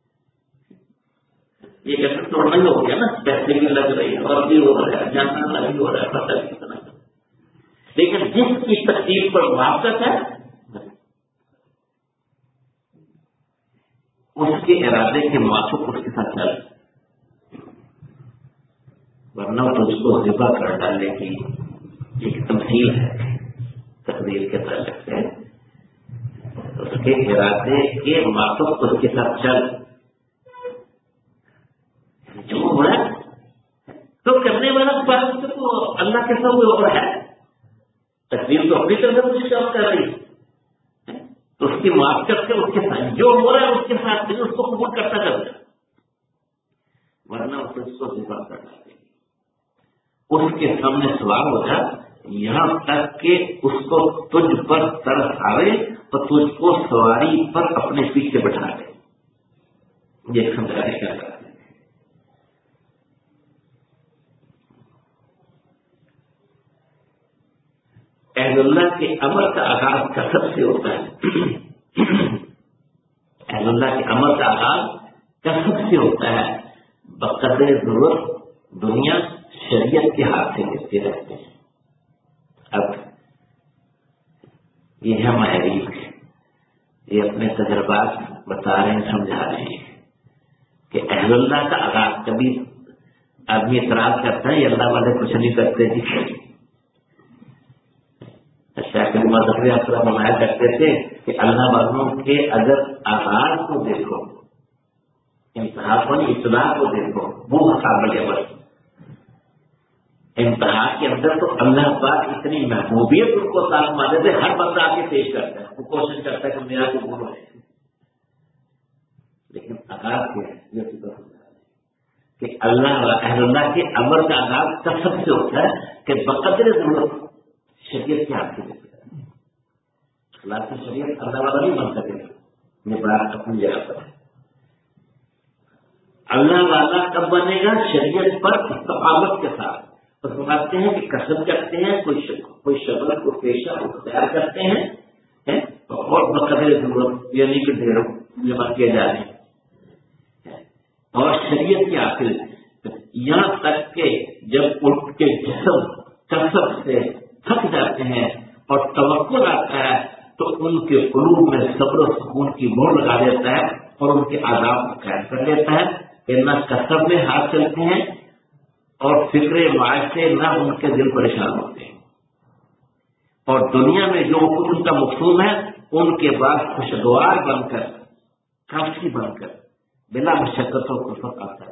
یہ کیسے توڑنا ہی ہو گیا نا پیسے بھی لگ رہی ہے اور بھی ہو رہا ہے جاننا بھی ہو رہا ہے پتہ نہیں کتنا لیکن جس کی تقدیر پر موافقت ہے اس کے ارادے کے موافق اس کے ساتھ چل ورنہ تجھ کو ذبح کر ڈالنے کی ایک تمثیل ہے تقدیر کے تعلق سے اس کے ارادے کے موافق اس کے ساتھ چل جو ہو رہا ہے تو کرنے والا بات تو اللہ کے ساتھ ہو رہا ہے تقدیر تو اپنی طرف سے کچھ کام کر رہی ہے تو اس کی موافقت سے اس کے ساتھ جو ہو رہا ہے اس کے ساتھ اس کو قبول کرتا چلتا ورنہ اس کو ذبح کر ڈالے اس کے سامنے سوال ہو جا یہاں تک کہ اس کو تجھ پر ترس آئے اور تجھ کو سواری پر اپنے پیچھے بٹھا دے یہ سمجھانے کیا کرتے ہیں اہل اللہ کے عمل کا آغاز کثرت سے ہوتا ہے اہل اللہ کے عمل کا آغاز کثرت سے ہوتا ہے بقدر ضرورت دنیا شریعت کے ہاتھ سے لیتے رہتے ہیں اب یہ ہے ماہرین یہ اپنے تجربات بتا رہے ہیں سمجھا رہے ہیں کہ اہل اللہ کا آغاز کبھی آدمی اعتراض کرتا ہے یہ اللہ والے کچھ نہیں کرتے جی بنایا کرتے تھے کہ اللہ والوں کے اگر آغاز کو دیکھو انتہا کو نہیں، ابتدا کو دیکھو، وہ حساب جبر انتہا کے اندر تو اللہ پاک اتنی محبوبیت ان کو ساتھ مانے تھے، ہر بندہ آ کے پیش کرتا ہے، وہ کوشش کرتا ہے کہ میرا تو گرو ہے، لیکن آغاز کیا ہے یہ کہ اللہ اہل اللہ کے امر کا آغاز کثرت سے ہوتا ہے کہ بقدر ضرورت شریعت کے ہاتھ سے دیتا ہے. اللہ کی شریعت اللہ والا نہیں بن سکے، یہ بات اپنی جگہ پر ہے. اللہ والا کب بنے گا؟ شریعت پر استقامت کے ساتھ. تو سمجھتے ہیں کہ کسب کرتے ہیں، کوئی شغل کو پیشہ اختیار کرتے ہیں اور بقدر ضرورت یہ نہیں کہ ڈھیروں جمع کیے جا رہے ہیں، اور شریعت کے آخر یہاں تک کہ جب ان کے جسم کثرت سے تھک جاتے ہیں اور توکل آتا ہے تو ان کے قلوب میں صبر و سکون کی مہر لگا دیتا ہے اور ان کے عذاب کو قید کر دیتا ہے کہ نہ کثرت میں ہاتھ چلتے ہیں اور فکر معاش سے نہ ان کے دل پریشان ہوتے ہیں، اور دنیا میں جو کچھ ان کا مقصود ہے ان کے بعد خوشگوار بن کر، کافی بن کر، بنا مشقت و کلفت آتا ہے.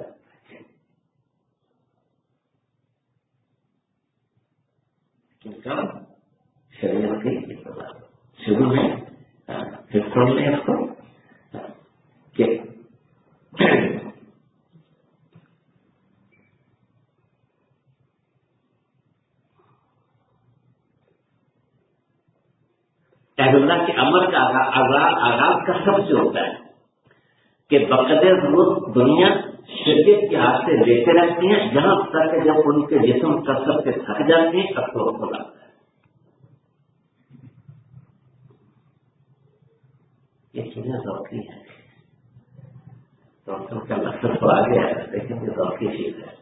کیونکہ شریعت کی شروع میں پھر سن لیں اس کو کہ اہل اللہ کے امر کا آغاز کا سب سے ہوتا ہے کہ بقدر ضرورت دنیا شریعت کے ہاتھ سے لیتے رہتی ہیں، جہاں تک جب ان کے جسم کثرت سے تھک جاتے ہیں تب تو آتا ہے. یہ چیزیں ذوقی ہیں، تو کا مقصد تو آگے ہے لیکن یہ ذوقی چیز ہے.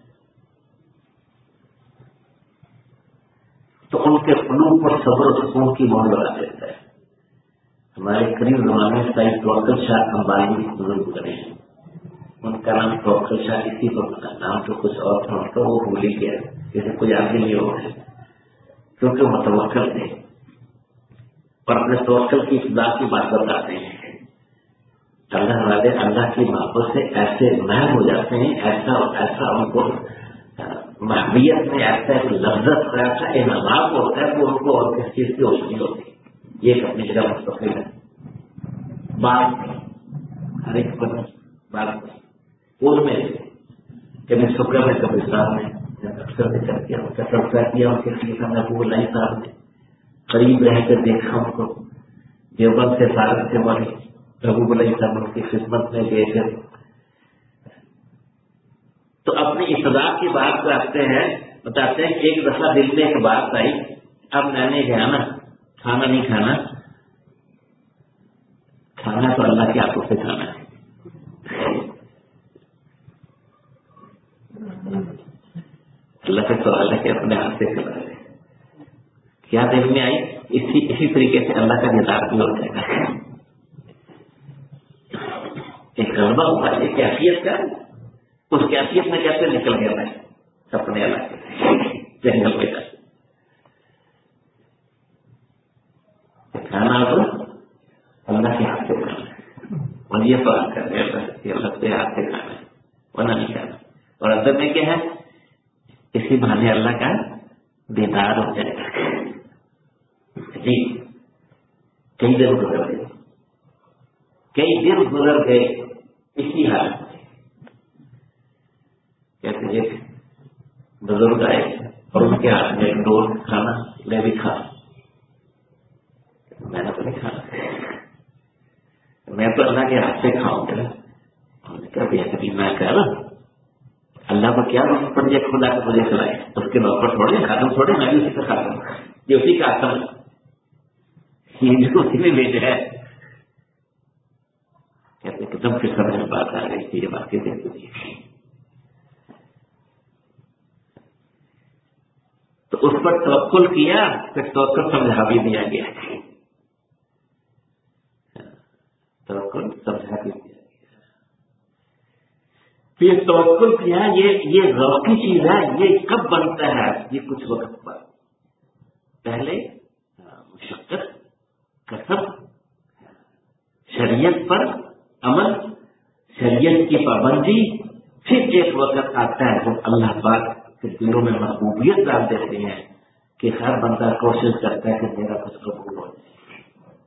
تو ان کے قلوب پر صبر و سکون کی مہر لگا دیتا ہے. ہمارے قریب زمانے میں سعید توکل شاہ امبانی بزرگ گزرے ہیں، ان کا نام توکل شاہ اسی کو پتا، نام تو کچھ اور تھا ان کا، وہ بھول ہی گیا، جیسے کوئی آگے نہیں ہو گئے کیونکہ متوکل تھے اور اپنے توکل کی ابتدا کی بات بتاتے ہیں. اللہ والے اللہ کی محبت سے ایسے محب ہو جاتے ہیں، ایسا ان کو محبیت میں ایسا ایک لذت کا ایسا انعام ہوتا ہے وہ ان کو اور کس چیز کی ہوش نہیں ہوتی. یہ ایک اپنی جگہ مستقل ہے. بات ہر ایک پر بات ان میں کبھی شکر میں کبھی صاحب نے اکثر ذکر کیا، ان کا سبقہ کیا، ان کے لیے محبوب اللہ صاحب نے قریب رہ کر دیکھا ان کو، دیوبند سے فارغ سے والے محبوب اللہ صاحب ان کی خدمت میں گئے تھے. تو اپنی ابتدا کی بات کرتے ہیں، بتاتے ہیں کہ ایک دفعہ دل میں ایک بات آئی، اب میں نے گیا نا کھانا نہیں کھانا، کھانا تو اللہ کے ہاتھوں سے کھانا ہے. اللہ کا سوال ہے کہ اپنے ہاتھ سے کھلا ہے. کیا دل میں آئی؟ اسی طریقے سے اللہ کا دیدار بھی ہو جائے گا. ایک غلبہ ہوا، ایک کیفیت کا، اس کیفیت میں کیسے نکل گیا میں اپنے علاقے جنگل میں کھانا تو اللہ کے ہاتھ سے کھانا ہے، اور یہ سوال کر رہے ہیں اللہ کے ہاتھ سے کھانا ہے ورنہ نہیں کھانا. اور اندر میں کیا ہے؟ اسی بہانے اللہ کا دیدار ہو جائے گا. جی کئی دن گزر گئے، کئی دن گزر گئے اسی حالت میں. کہتے ایک بزرگ آئے اور ان کے ہاتھ میں دو کھانا لے بھی کھا، میں نے تو نہیں کھانا، میں تو اللہ کے ہاتھ سے کھاؤں گا. کیا بہترین میں کہہ رہا اللہ کو کیا پڑ جائے کھلا کے مجھے کھلائے، اس کے نوکر تھوڑے خاتم تھوڑے، میں بھی اسی سے کھاتا ہوں، یہ اسی کا آسم یہ جو اسی میں بھیجا ہے. کہتے ایک دم پھر سمجھ میں بات آ گئی تھی، یہ بات کیسے ہوئی. تو اس پر توکل کیا، پھر توکل سمجھا بھی دیا گیا، توکل سمجھا بھی دیا گیا. پھر توکل کیا، یہ ذوقی چیز ہے. یہ کب بنتا ہے؟ یہ کچھ وقت پر، پہلے مشقت، کسب، شریعت پر عمل، شریعت کی پابندی، پھر ایک وقت آتا ہے جب اللہ پاک کے دلوں میں محبوبیت ڈال دیتے ہیں کہ ہر بندہ کوشش کرتا ہے کہ میرا کچھ قبول ہو جائے،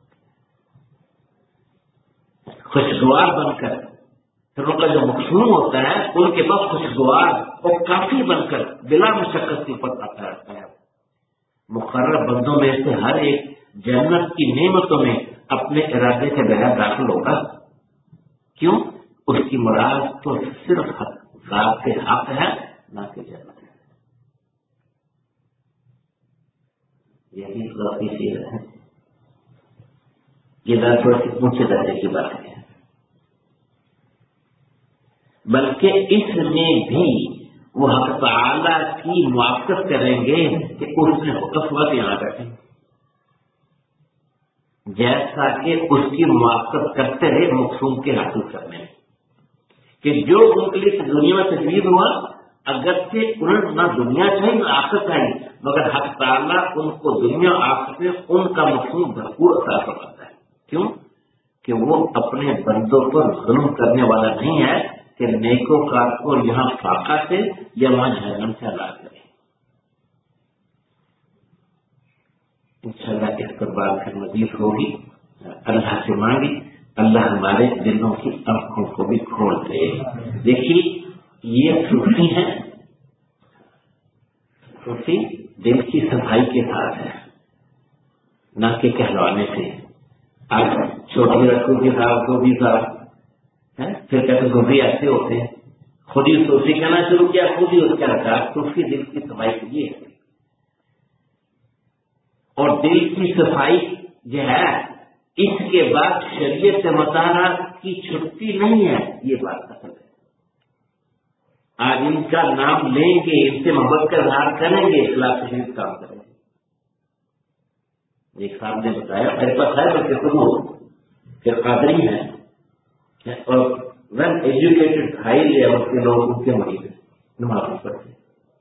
خوشگوار بن کر پھر ان کا جو مخصوم ہوتا ہے ان کے پاس خوشگوار اور کافی بن کر بلا مشقت کے اوپر آتا رہتا ہے۔ مقرر بندوں میں سے ہر ایک جنت کی نعمتوں میں اپنے ارادے کے بغیر داخل ہوگا، کیوں؟ اس کی مراد تو صرف ذات کے حق ہے، نہ کہ جنت ہے۔ یہی ذاتی چیز ہے، یہ ذات سے اونچے درجے کی بات ہے، بلکہ اس میں بھی وہ حق تعالیٰ کی موافقت کریں گے کہ اس نے حکم وقت یہاں بیٹھے، جیسا کہ اس کی موافقت کرتے رہے مقصود کے حاصل کرنے میں، کہ جو ان کے لیے دنیا میں تجویز ہوا، اگرچہ انہیں نہ دنیا چاہیے نہ آخرت چاہیے، مگر حق تعالیٰ ان کو دنیا آخرت میں ان کا مقصود بھرپور عطا فرماتا ہے۔ کیوں؟ کہ وہ اپنے بندوں پر ظلم کرنے والا نہیں ہے کہ نیکوکار کو یہاں فاقہ سے یا وہاں جہنم سے ہلاک کرے۔ انشاءاللہ اس پر بات پھر مزید ہوگی، اللہ سے مانگی اللہ ہمارے دلوں کی آنکھوں کو بھی کھول دے۔ دیکھیے یہ صوفی ہے، صوفی دل کی صفائی کے ساتھ ہے، نہ کہ کہلوانے سے۔ آج چھوٹی رقم کے ساتھ کو بھی ساتھ پھر کہتے صوفی ایسے ہوتے ہیں، خود ہی صوفی کہنا شروع کیا، خود ہی اس کا احساس صوفی دل کی صفائی کے لیے ہے۔ اور دل کی صفائی جو ہے اس کے بعد شریعت سے مطالعات کی چھٹی نہیں ہے، یہ بات اصل ہے۔ آج ان کا نام لیں گے، ان سے محبت کا اظہار کریں گے، اخلاص سے کام کریں گے۔ ایک صاحب نے بتایا میرے پاس ہے بلکہ خود کہ قادری ہیں اور ویل ایجوکیٹڈ ہائی لیول کے لوگ ان کے مریض ہیں، نماز پڑھتے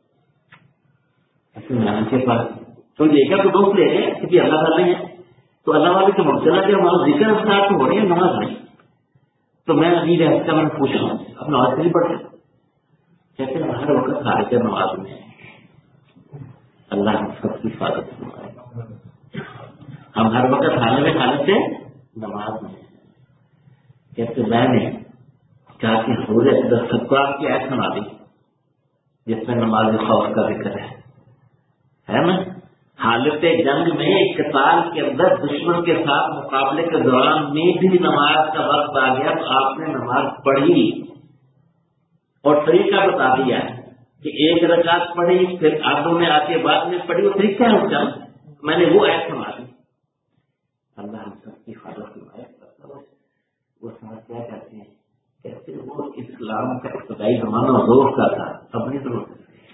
ہیں کے پاس تو لے کر تو دوست لے گئے کیونکہ اللہ والے ہیں، تو اللہ والے کے مبتلا کے ہمارا ذکر اسٹارٹ ہو رہی ہے، نماز نہیں۔ تو میں ابھی رہتا میں پوچھا ہوں اب نماز نہیں پڑھتے، کہتے ہیں ہر وقت حالت نماز میں اللہ ہم سب کی حفاظت فرمائے، ہم ہر وقت حالت نماز میں۔ کہتے میں نے کہا کہ حضور ستار کی آیت سنا دی جس میں نماز خوف کا ذکر ہے نا؟ حالت جنگ میں قتال کے اندر دشمن کے ساتھ مقابلے کے دوران میں بھی نماز کا وقت آ گیا تو آپ نے نماز پڑھی اور طریقہ بتا دیا کہ ایک رکعت پڑھی پھر آدھوں میں آ کے بعد میں پڑھی، وہ طریقہ ہے اس کا، میں نے وہ آیت سنا دی۔ اللہ ہم سب کی حفاظت فرمائے۔ وہ سمجھ کیا کہتے ہیں، کہتے وہ اسلام کا ابتدائی زمانہ روح کا تھا، اب نہیں ضرورت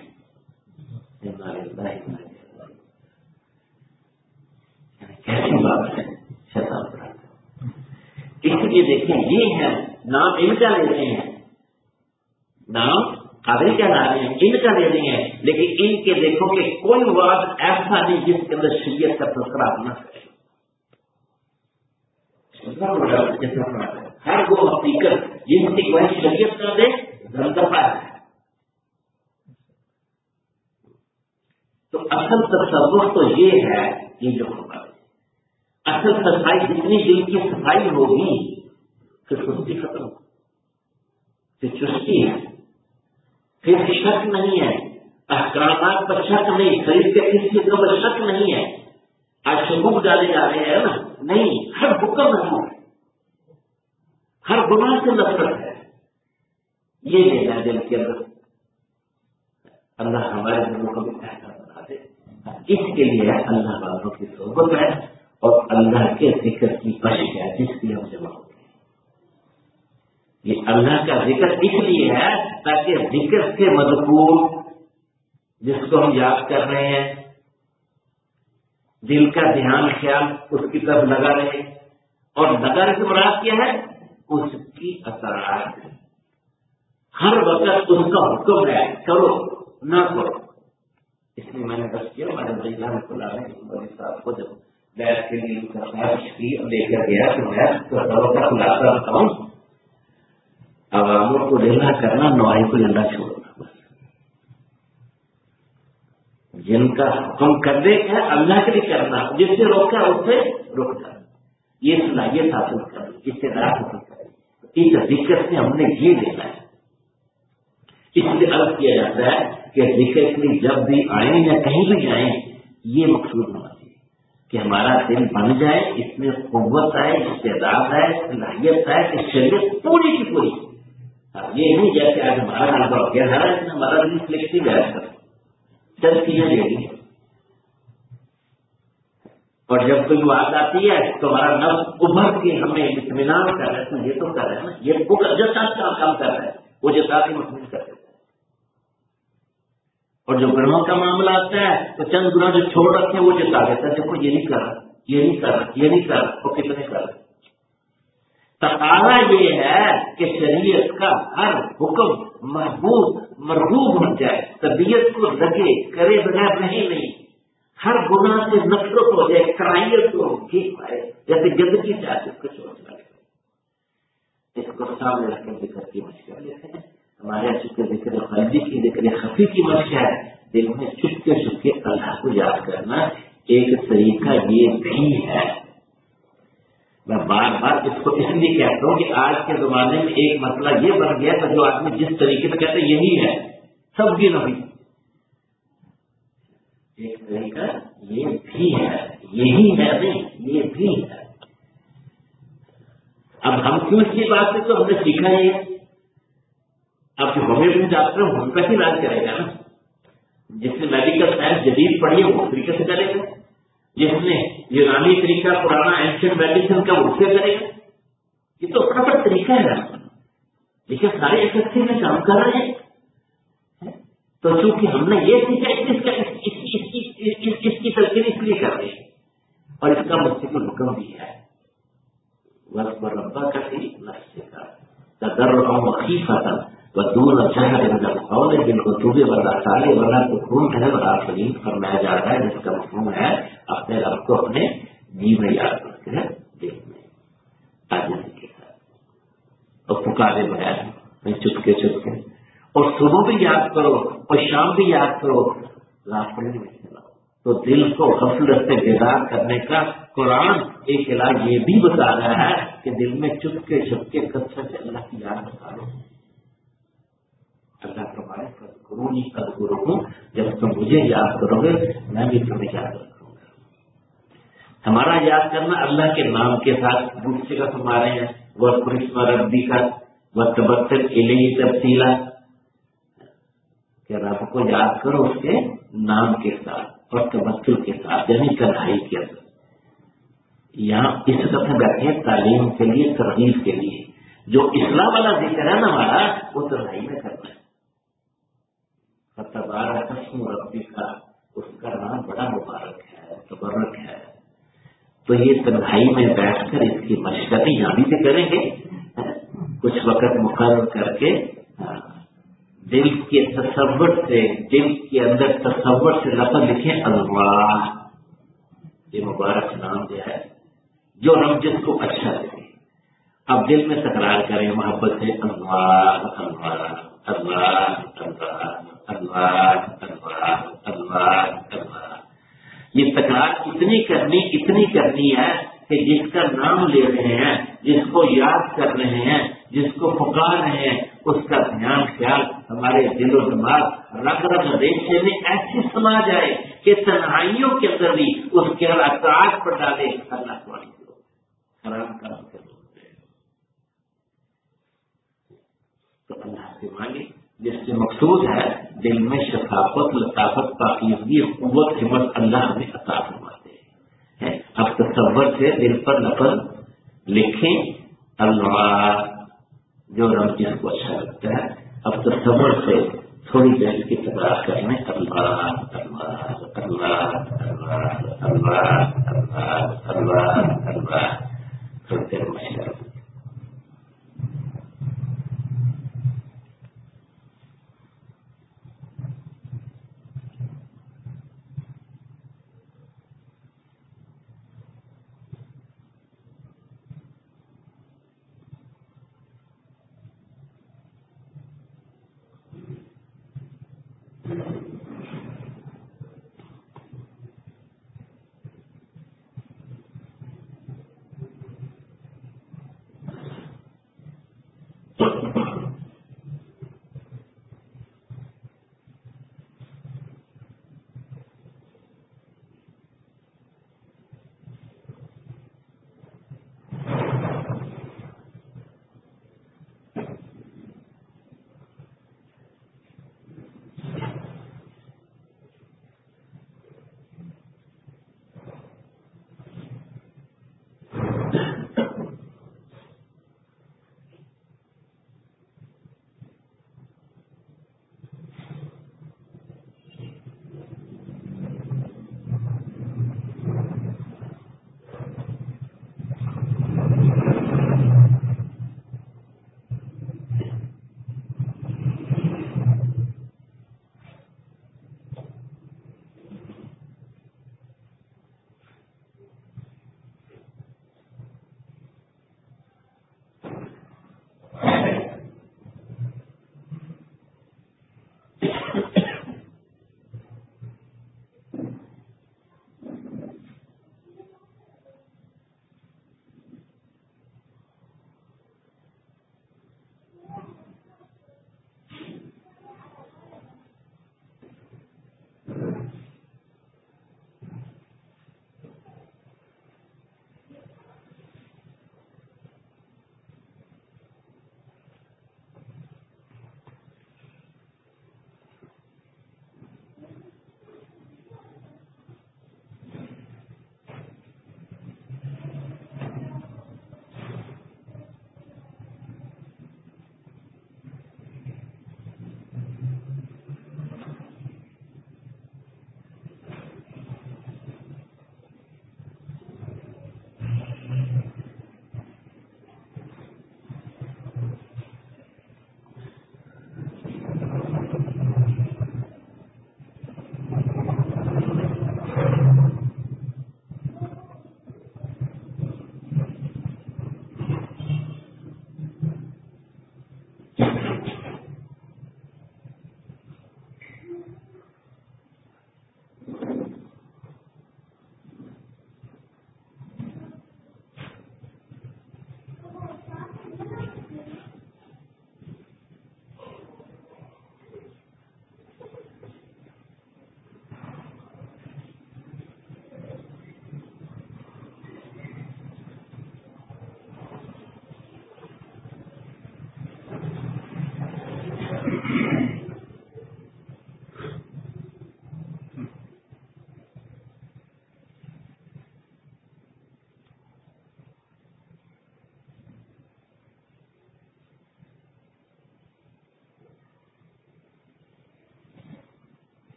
کیسی بات ہے شیطان پر۔ اس لیے دیکھیں یہ ہے نام ان کا لیتے ہیں، نام قادری کا لا رہے ہیں، ان کا لے رہے ہیں، لیکن ان کے دیکھو کہ کوئی وعد ایسا نہیں جس کے اندر شریعت کا تذکرہ نہ کرے۔ ہر وہ حقیقت جن کی کوئی شریعت کر دے دفاع ہے۔ تو اصل تصور تو یہ ہے، یہ جو ہوگا اصل صفائی جتنی دل کی صفائی ہوگی پھر سستی ختم ہو، پھر چستی ہے، پھر شک نہیں ہے، احکامات پر شک نہیں، شریر کے کسی چیزوں پر شک نہیں ہے۔ آج شکوک ڈالے جا رہے ہیں نا، نہیں، ہر حکم نہیں ہے، ہر گناہ سے نفرت ہے، یہ لینا دل کے اندر۔ اللہ ہمارے دلوں کو بھی ایسا بنا دے، اس کے لیے اللہ والوں کی صحبت ہے اور اللہ کے ذکر کی بخش ہے جس کی ہم جمع ہوتے ہیں۔ یہ اللہ کا ذکر اس لیے ہے تاکہ ذکر سے مذکور جس کو ہم یاد کر رہے ہیں دل کا دھیان خیال اس کی طرف لگا رہے، اور لگانے سے مراد کیا ہے اس کی اثرات، ہر وقت اس کا حکم ہے کرو نہ کرو۔ اس لیے میں نے بس کیا ہمارے صاحب کو جب بیٹھ کے لیے کی لے کر گیا تو میں کا خلاصہ بتاؤں عواموں کو للہ کرنا، نواحی کو للہ چھوڑنا، بس جن کا حکم کرنے کا اللہ کے لیے کرنا، جس سے روکا اس سے روک جانا، یہ صلاحیت حاصل کرنی، استعداد حاصل کرنی، اس ذکر سے ہم نے یہ لینا ہے۔ اس لیے عرض کیا جاتا ہے کہ ذکر کے لیے جب بھی آئیں یا کہیں بھی جائیں یہ مقصود ہونا چاہیے کہ ہمارا دل بن جائے، اس میں قوت آئے، استعداد آئے، صلاحیت آئے کہ شریعت پوری کی پوری، یہ نہیں جیسے آج ہمارا دل بڑھ گیا ہے، ہمارا دل فلیکسی بیٹھ کر چند چیزیں لے لی، اور جب کوئی بات آتی ہے تو ہمارا نفس ابھر کے ہمیں اطمینان کر رہا ہے، یہ تو کر رہا ہے نا، یہ وہ جیسا کام کر رہا ہے وہ جیسا بھی مطمئن کر دیتا ہے۔ اور جو گناہوں کا معاملہ آتا ہے تو چند گناہ جو چھوڑ رکھے ہیں وہ جتا دیتا ہے، دیکھو یہ نہیں کر رہا، یہ نہیں کر رہا، یہ نہیں کر رہا، وہ کتنے کر رہا۔ تقاضا یہ ہے کہ شریعت کا ہر حکم محبوب مرغوب ہو جائے، طبیعت کو لگے، کرے بغیر نہیں، ہر گناہ سے نفرت ہو جائے، کراہیت کو ٹھیک پائے، جیسے گندگی چاہتے اس کو چھوڑنا ہے۔ اس کو سامنے رکھ کے ذکر کی مشق کر لیتے ہیں۔ ہمارے یہاں چونکہ ذکر خالدی کی، ذکر خفی کی مشق ہے، دل میں چھپ کے اللہ کو یاد کرنا ایک طریقہ یہ بھی ہے۔ میں بار بار اس کو اس لیے کہتا ہوں کہ آج کے زمانے میں ایک مسئلہ یہ بن گیا کہ جو آدمی جس طریقے سے کہتے یہی ہے سب کی نبی، ایک طریقہ یہ بھی ہے، یہی ہے نہیں، یہ بھی ہے۔ اب ہم کیوں اس کی بات سے تو ہم نے سیکھا ہی ہے۔ اب جو ہومیوپیتھی ڈاکٹر ہیں ان کا ہی علاج کرے گا نا، جس نے میڈیکل سائنس جدید پڑھی ہے وہ طریقے سے کرے گا، جس نے یونانی طریقہ پرانا اینشنٹ میڈیسن کا اس سے کرے گا، یہ تو اپنا اپنا طریقہ ہے نا، لیکن سارے اکٹھے میں کام کر رہے ہیں۔ تو چونکہ ہم نے یہ سیکھا اس کی تلقین اس لیے کر رہے ہیں، اور اس کا مستقل حکم بھی ہے وَاذْكُرْ رَبَّكَ فِي نَفْسِكَ تَضَرُّعًا وَخِيفَةً وَدُونَ الْجَهْرِ مِنَ الْقَوْلِ بِالْغُدُوِّ وَالْآصَالِ وَلَا تَكُونْ مِنَ الْغَافِلِينَ۔ فرمایا جا رہا ہے جس کا مفہوم ہے اپنے رب کو اپنے جی میں یاد کرتے ہیں، دل میں عاجزی کے ساتھ، اور پکارے بغیر چپکے اور صبح بھی یاد کرو اور شام بھی یاد کرو، غافل نہیں چلاؤ۔ تو دل کو غفلت سے بیدار کرنے کا قرآن ایک علاج یہ بھی بتا رہا ہے کہ دل میں چپکے کثرت سے اللہ کی یاد بتا لو۔ اللہ فرمائے فاذکرونی اذکرکم، جب تم مجھے یاد کرو گے میں بھی تمہیں یاد رکھوں گا۔ ہمارا یاد کرنا اللہ کے نام کے ساتھ دوسرے کا فرما رہے ہیں، واذکر اسم ربک وتبتل الیہ تبتیلا، کہ رب کو یاد کرو اس کے نام کے ساتھ اور تبتل کے ساتھ، یعنی کڑھائی کے اندر۔ یہاں اس دفعہ بیٹھے ہیں تعلیم کے لیے، ترغیب کے لیے۔ جو اسلام والا ذکر ہے نا ہمارا، وہ تنہائی میں کرنا ہے۔ فتبارک اسم ربک، اس کا نام بڑا مبارک ہے، متبرک ہے۔ تو یہ تنہائی میں بیٹھ کر اس کی مشقتیں یہاں بھی سے کریں گے، کچھ وقت مقرر کر کے دل کے تصور سے، دل کے اندر تصور سے لفظ لکھیں اللہ، یہ مبارک نام جو ہے، جو رب جس کو اچھا لگے۔ اب دل میں تکرار کریں محبت سے، اللہ اللہ اللہ اللہ اللہ اللہ اللہ اللہ۔ یہ تکرار اتنی کرنی ہے کہ جس کا نام لے رہے ہیں، جس کو یاد کر رہے ہیں، جس کو پکار رہے ہیں، اس کا دھیان خیال ہمارے دل و دماغ رگ رگ ریشے میں ایسی سما جائے کہ تنہائیوں کے اندر بھی اس کے اثرات پر ڈالے اللہ کو حرام کام کرو۔ تو اللہ سے مانگے، جس سے مقصود ہے دل میں شفافت، لطافت، پاکیزگی، قوت، ہمت اللہ ہمیں عطا فرماتے ہیں۔ اب تصور سے دل پر لفظ لکھیں اللہ، جو رب جس کو اچھا لگتا ہے۔ اب تصور سے تھوڑی دیر کی تکرار کرنے، اللہ اللہ اللہ اللہ اللہ اللہ اللہ اللہ، تھوڑی دیر مشورہ۔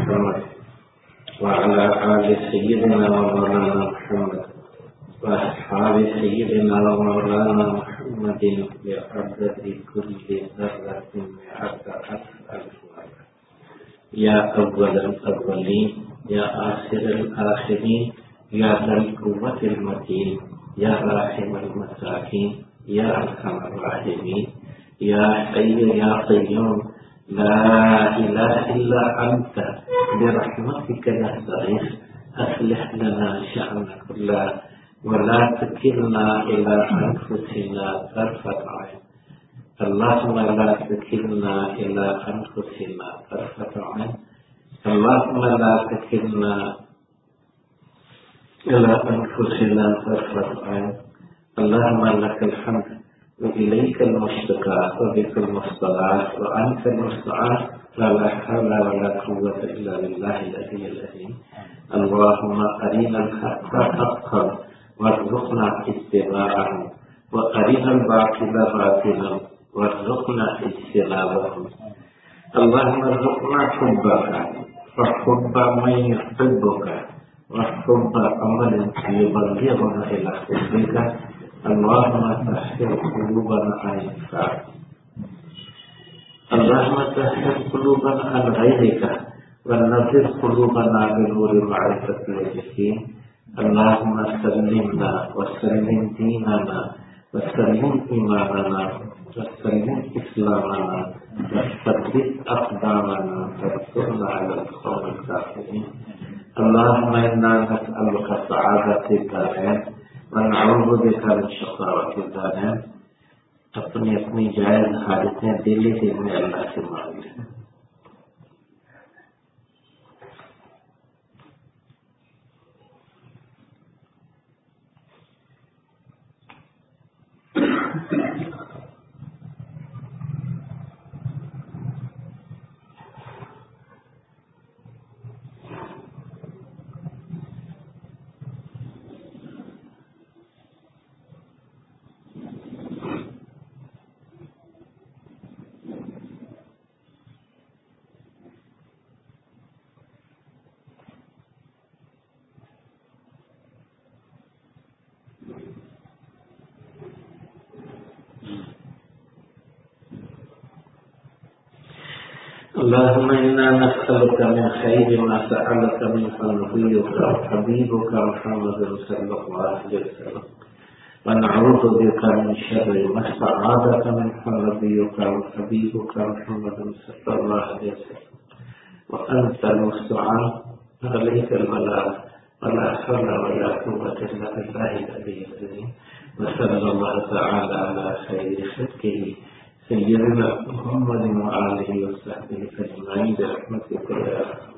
محمد وعلى آل سيدنا ومولانا محمد وأصحاب سيدنا ومولانا محمد بعدد كل ذرة مئة ألف مرة. يا أول الأولين يا آخر الآخرين يا ذا القوة المتين يا راحم المساكين يا أرحم الراحمين يا حي يا قيوم لا إله إلا أنت برحمتك نستغيث أصلح لنا شأننا كله ولا تكلنا إلى أنفسنا طرفة عين. اللهم لا تكلنا إلى أنفسنا طرفة عين. اللهم لا تكلنا إلى أنفسنا طرفة عين. اللهم لك الحمد وإليك المشتكى وبك المستغاث وأنت المستعان ولا حول ولا قوة إلا بالله العلي العظيم. اللهم أرنا الحق حقا وارزقنا اتباعه وأرنا الباطل باطلا وارزقنا اجتنابه. اللهم ارزقنا حبك وحب من يحبك وحب عمل يبلغنا إلى حبك. اللهم طهر قلوبنا عن النفاق. اللهم طهر قلوبنا عن غيرك ونذر قلوبنا بنور معرفة اليقين. اللهم سلمنا وسلم ديننا وسلم إيماننا وسلم إسلامنا وثبت أقدامنا وانصرنا على القوم الكافرين. اللهم إنا نسألك سعادة الدارين ونعوذ بك من شقاوة الدارين. اپنی اپنی جائز حاجتیں دلی دل میں اللہ سے مانگ لیں. اللهم إنا نسألك من خير ما سألك منه نبيك وحبيبك محمد صلى الله عليه وسلم ونعوذ بك من شر ما استعاذك منه نبيك وحبيبك محمد صلى الله عليه وسلم وأنت المستعان عليك البلاغ ولا حول ولا قوة إلا بالله العلي العظيم. وصلى الله تعالى على خير خلقه سيدنا محمد وآله وصحبه أجمعين برحمتك يا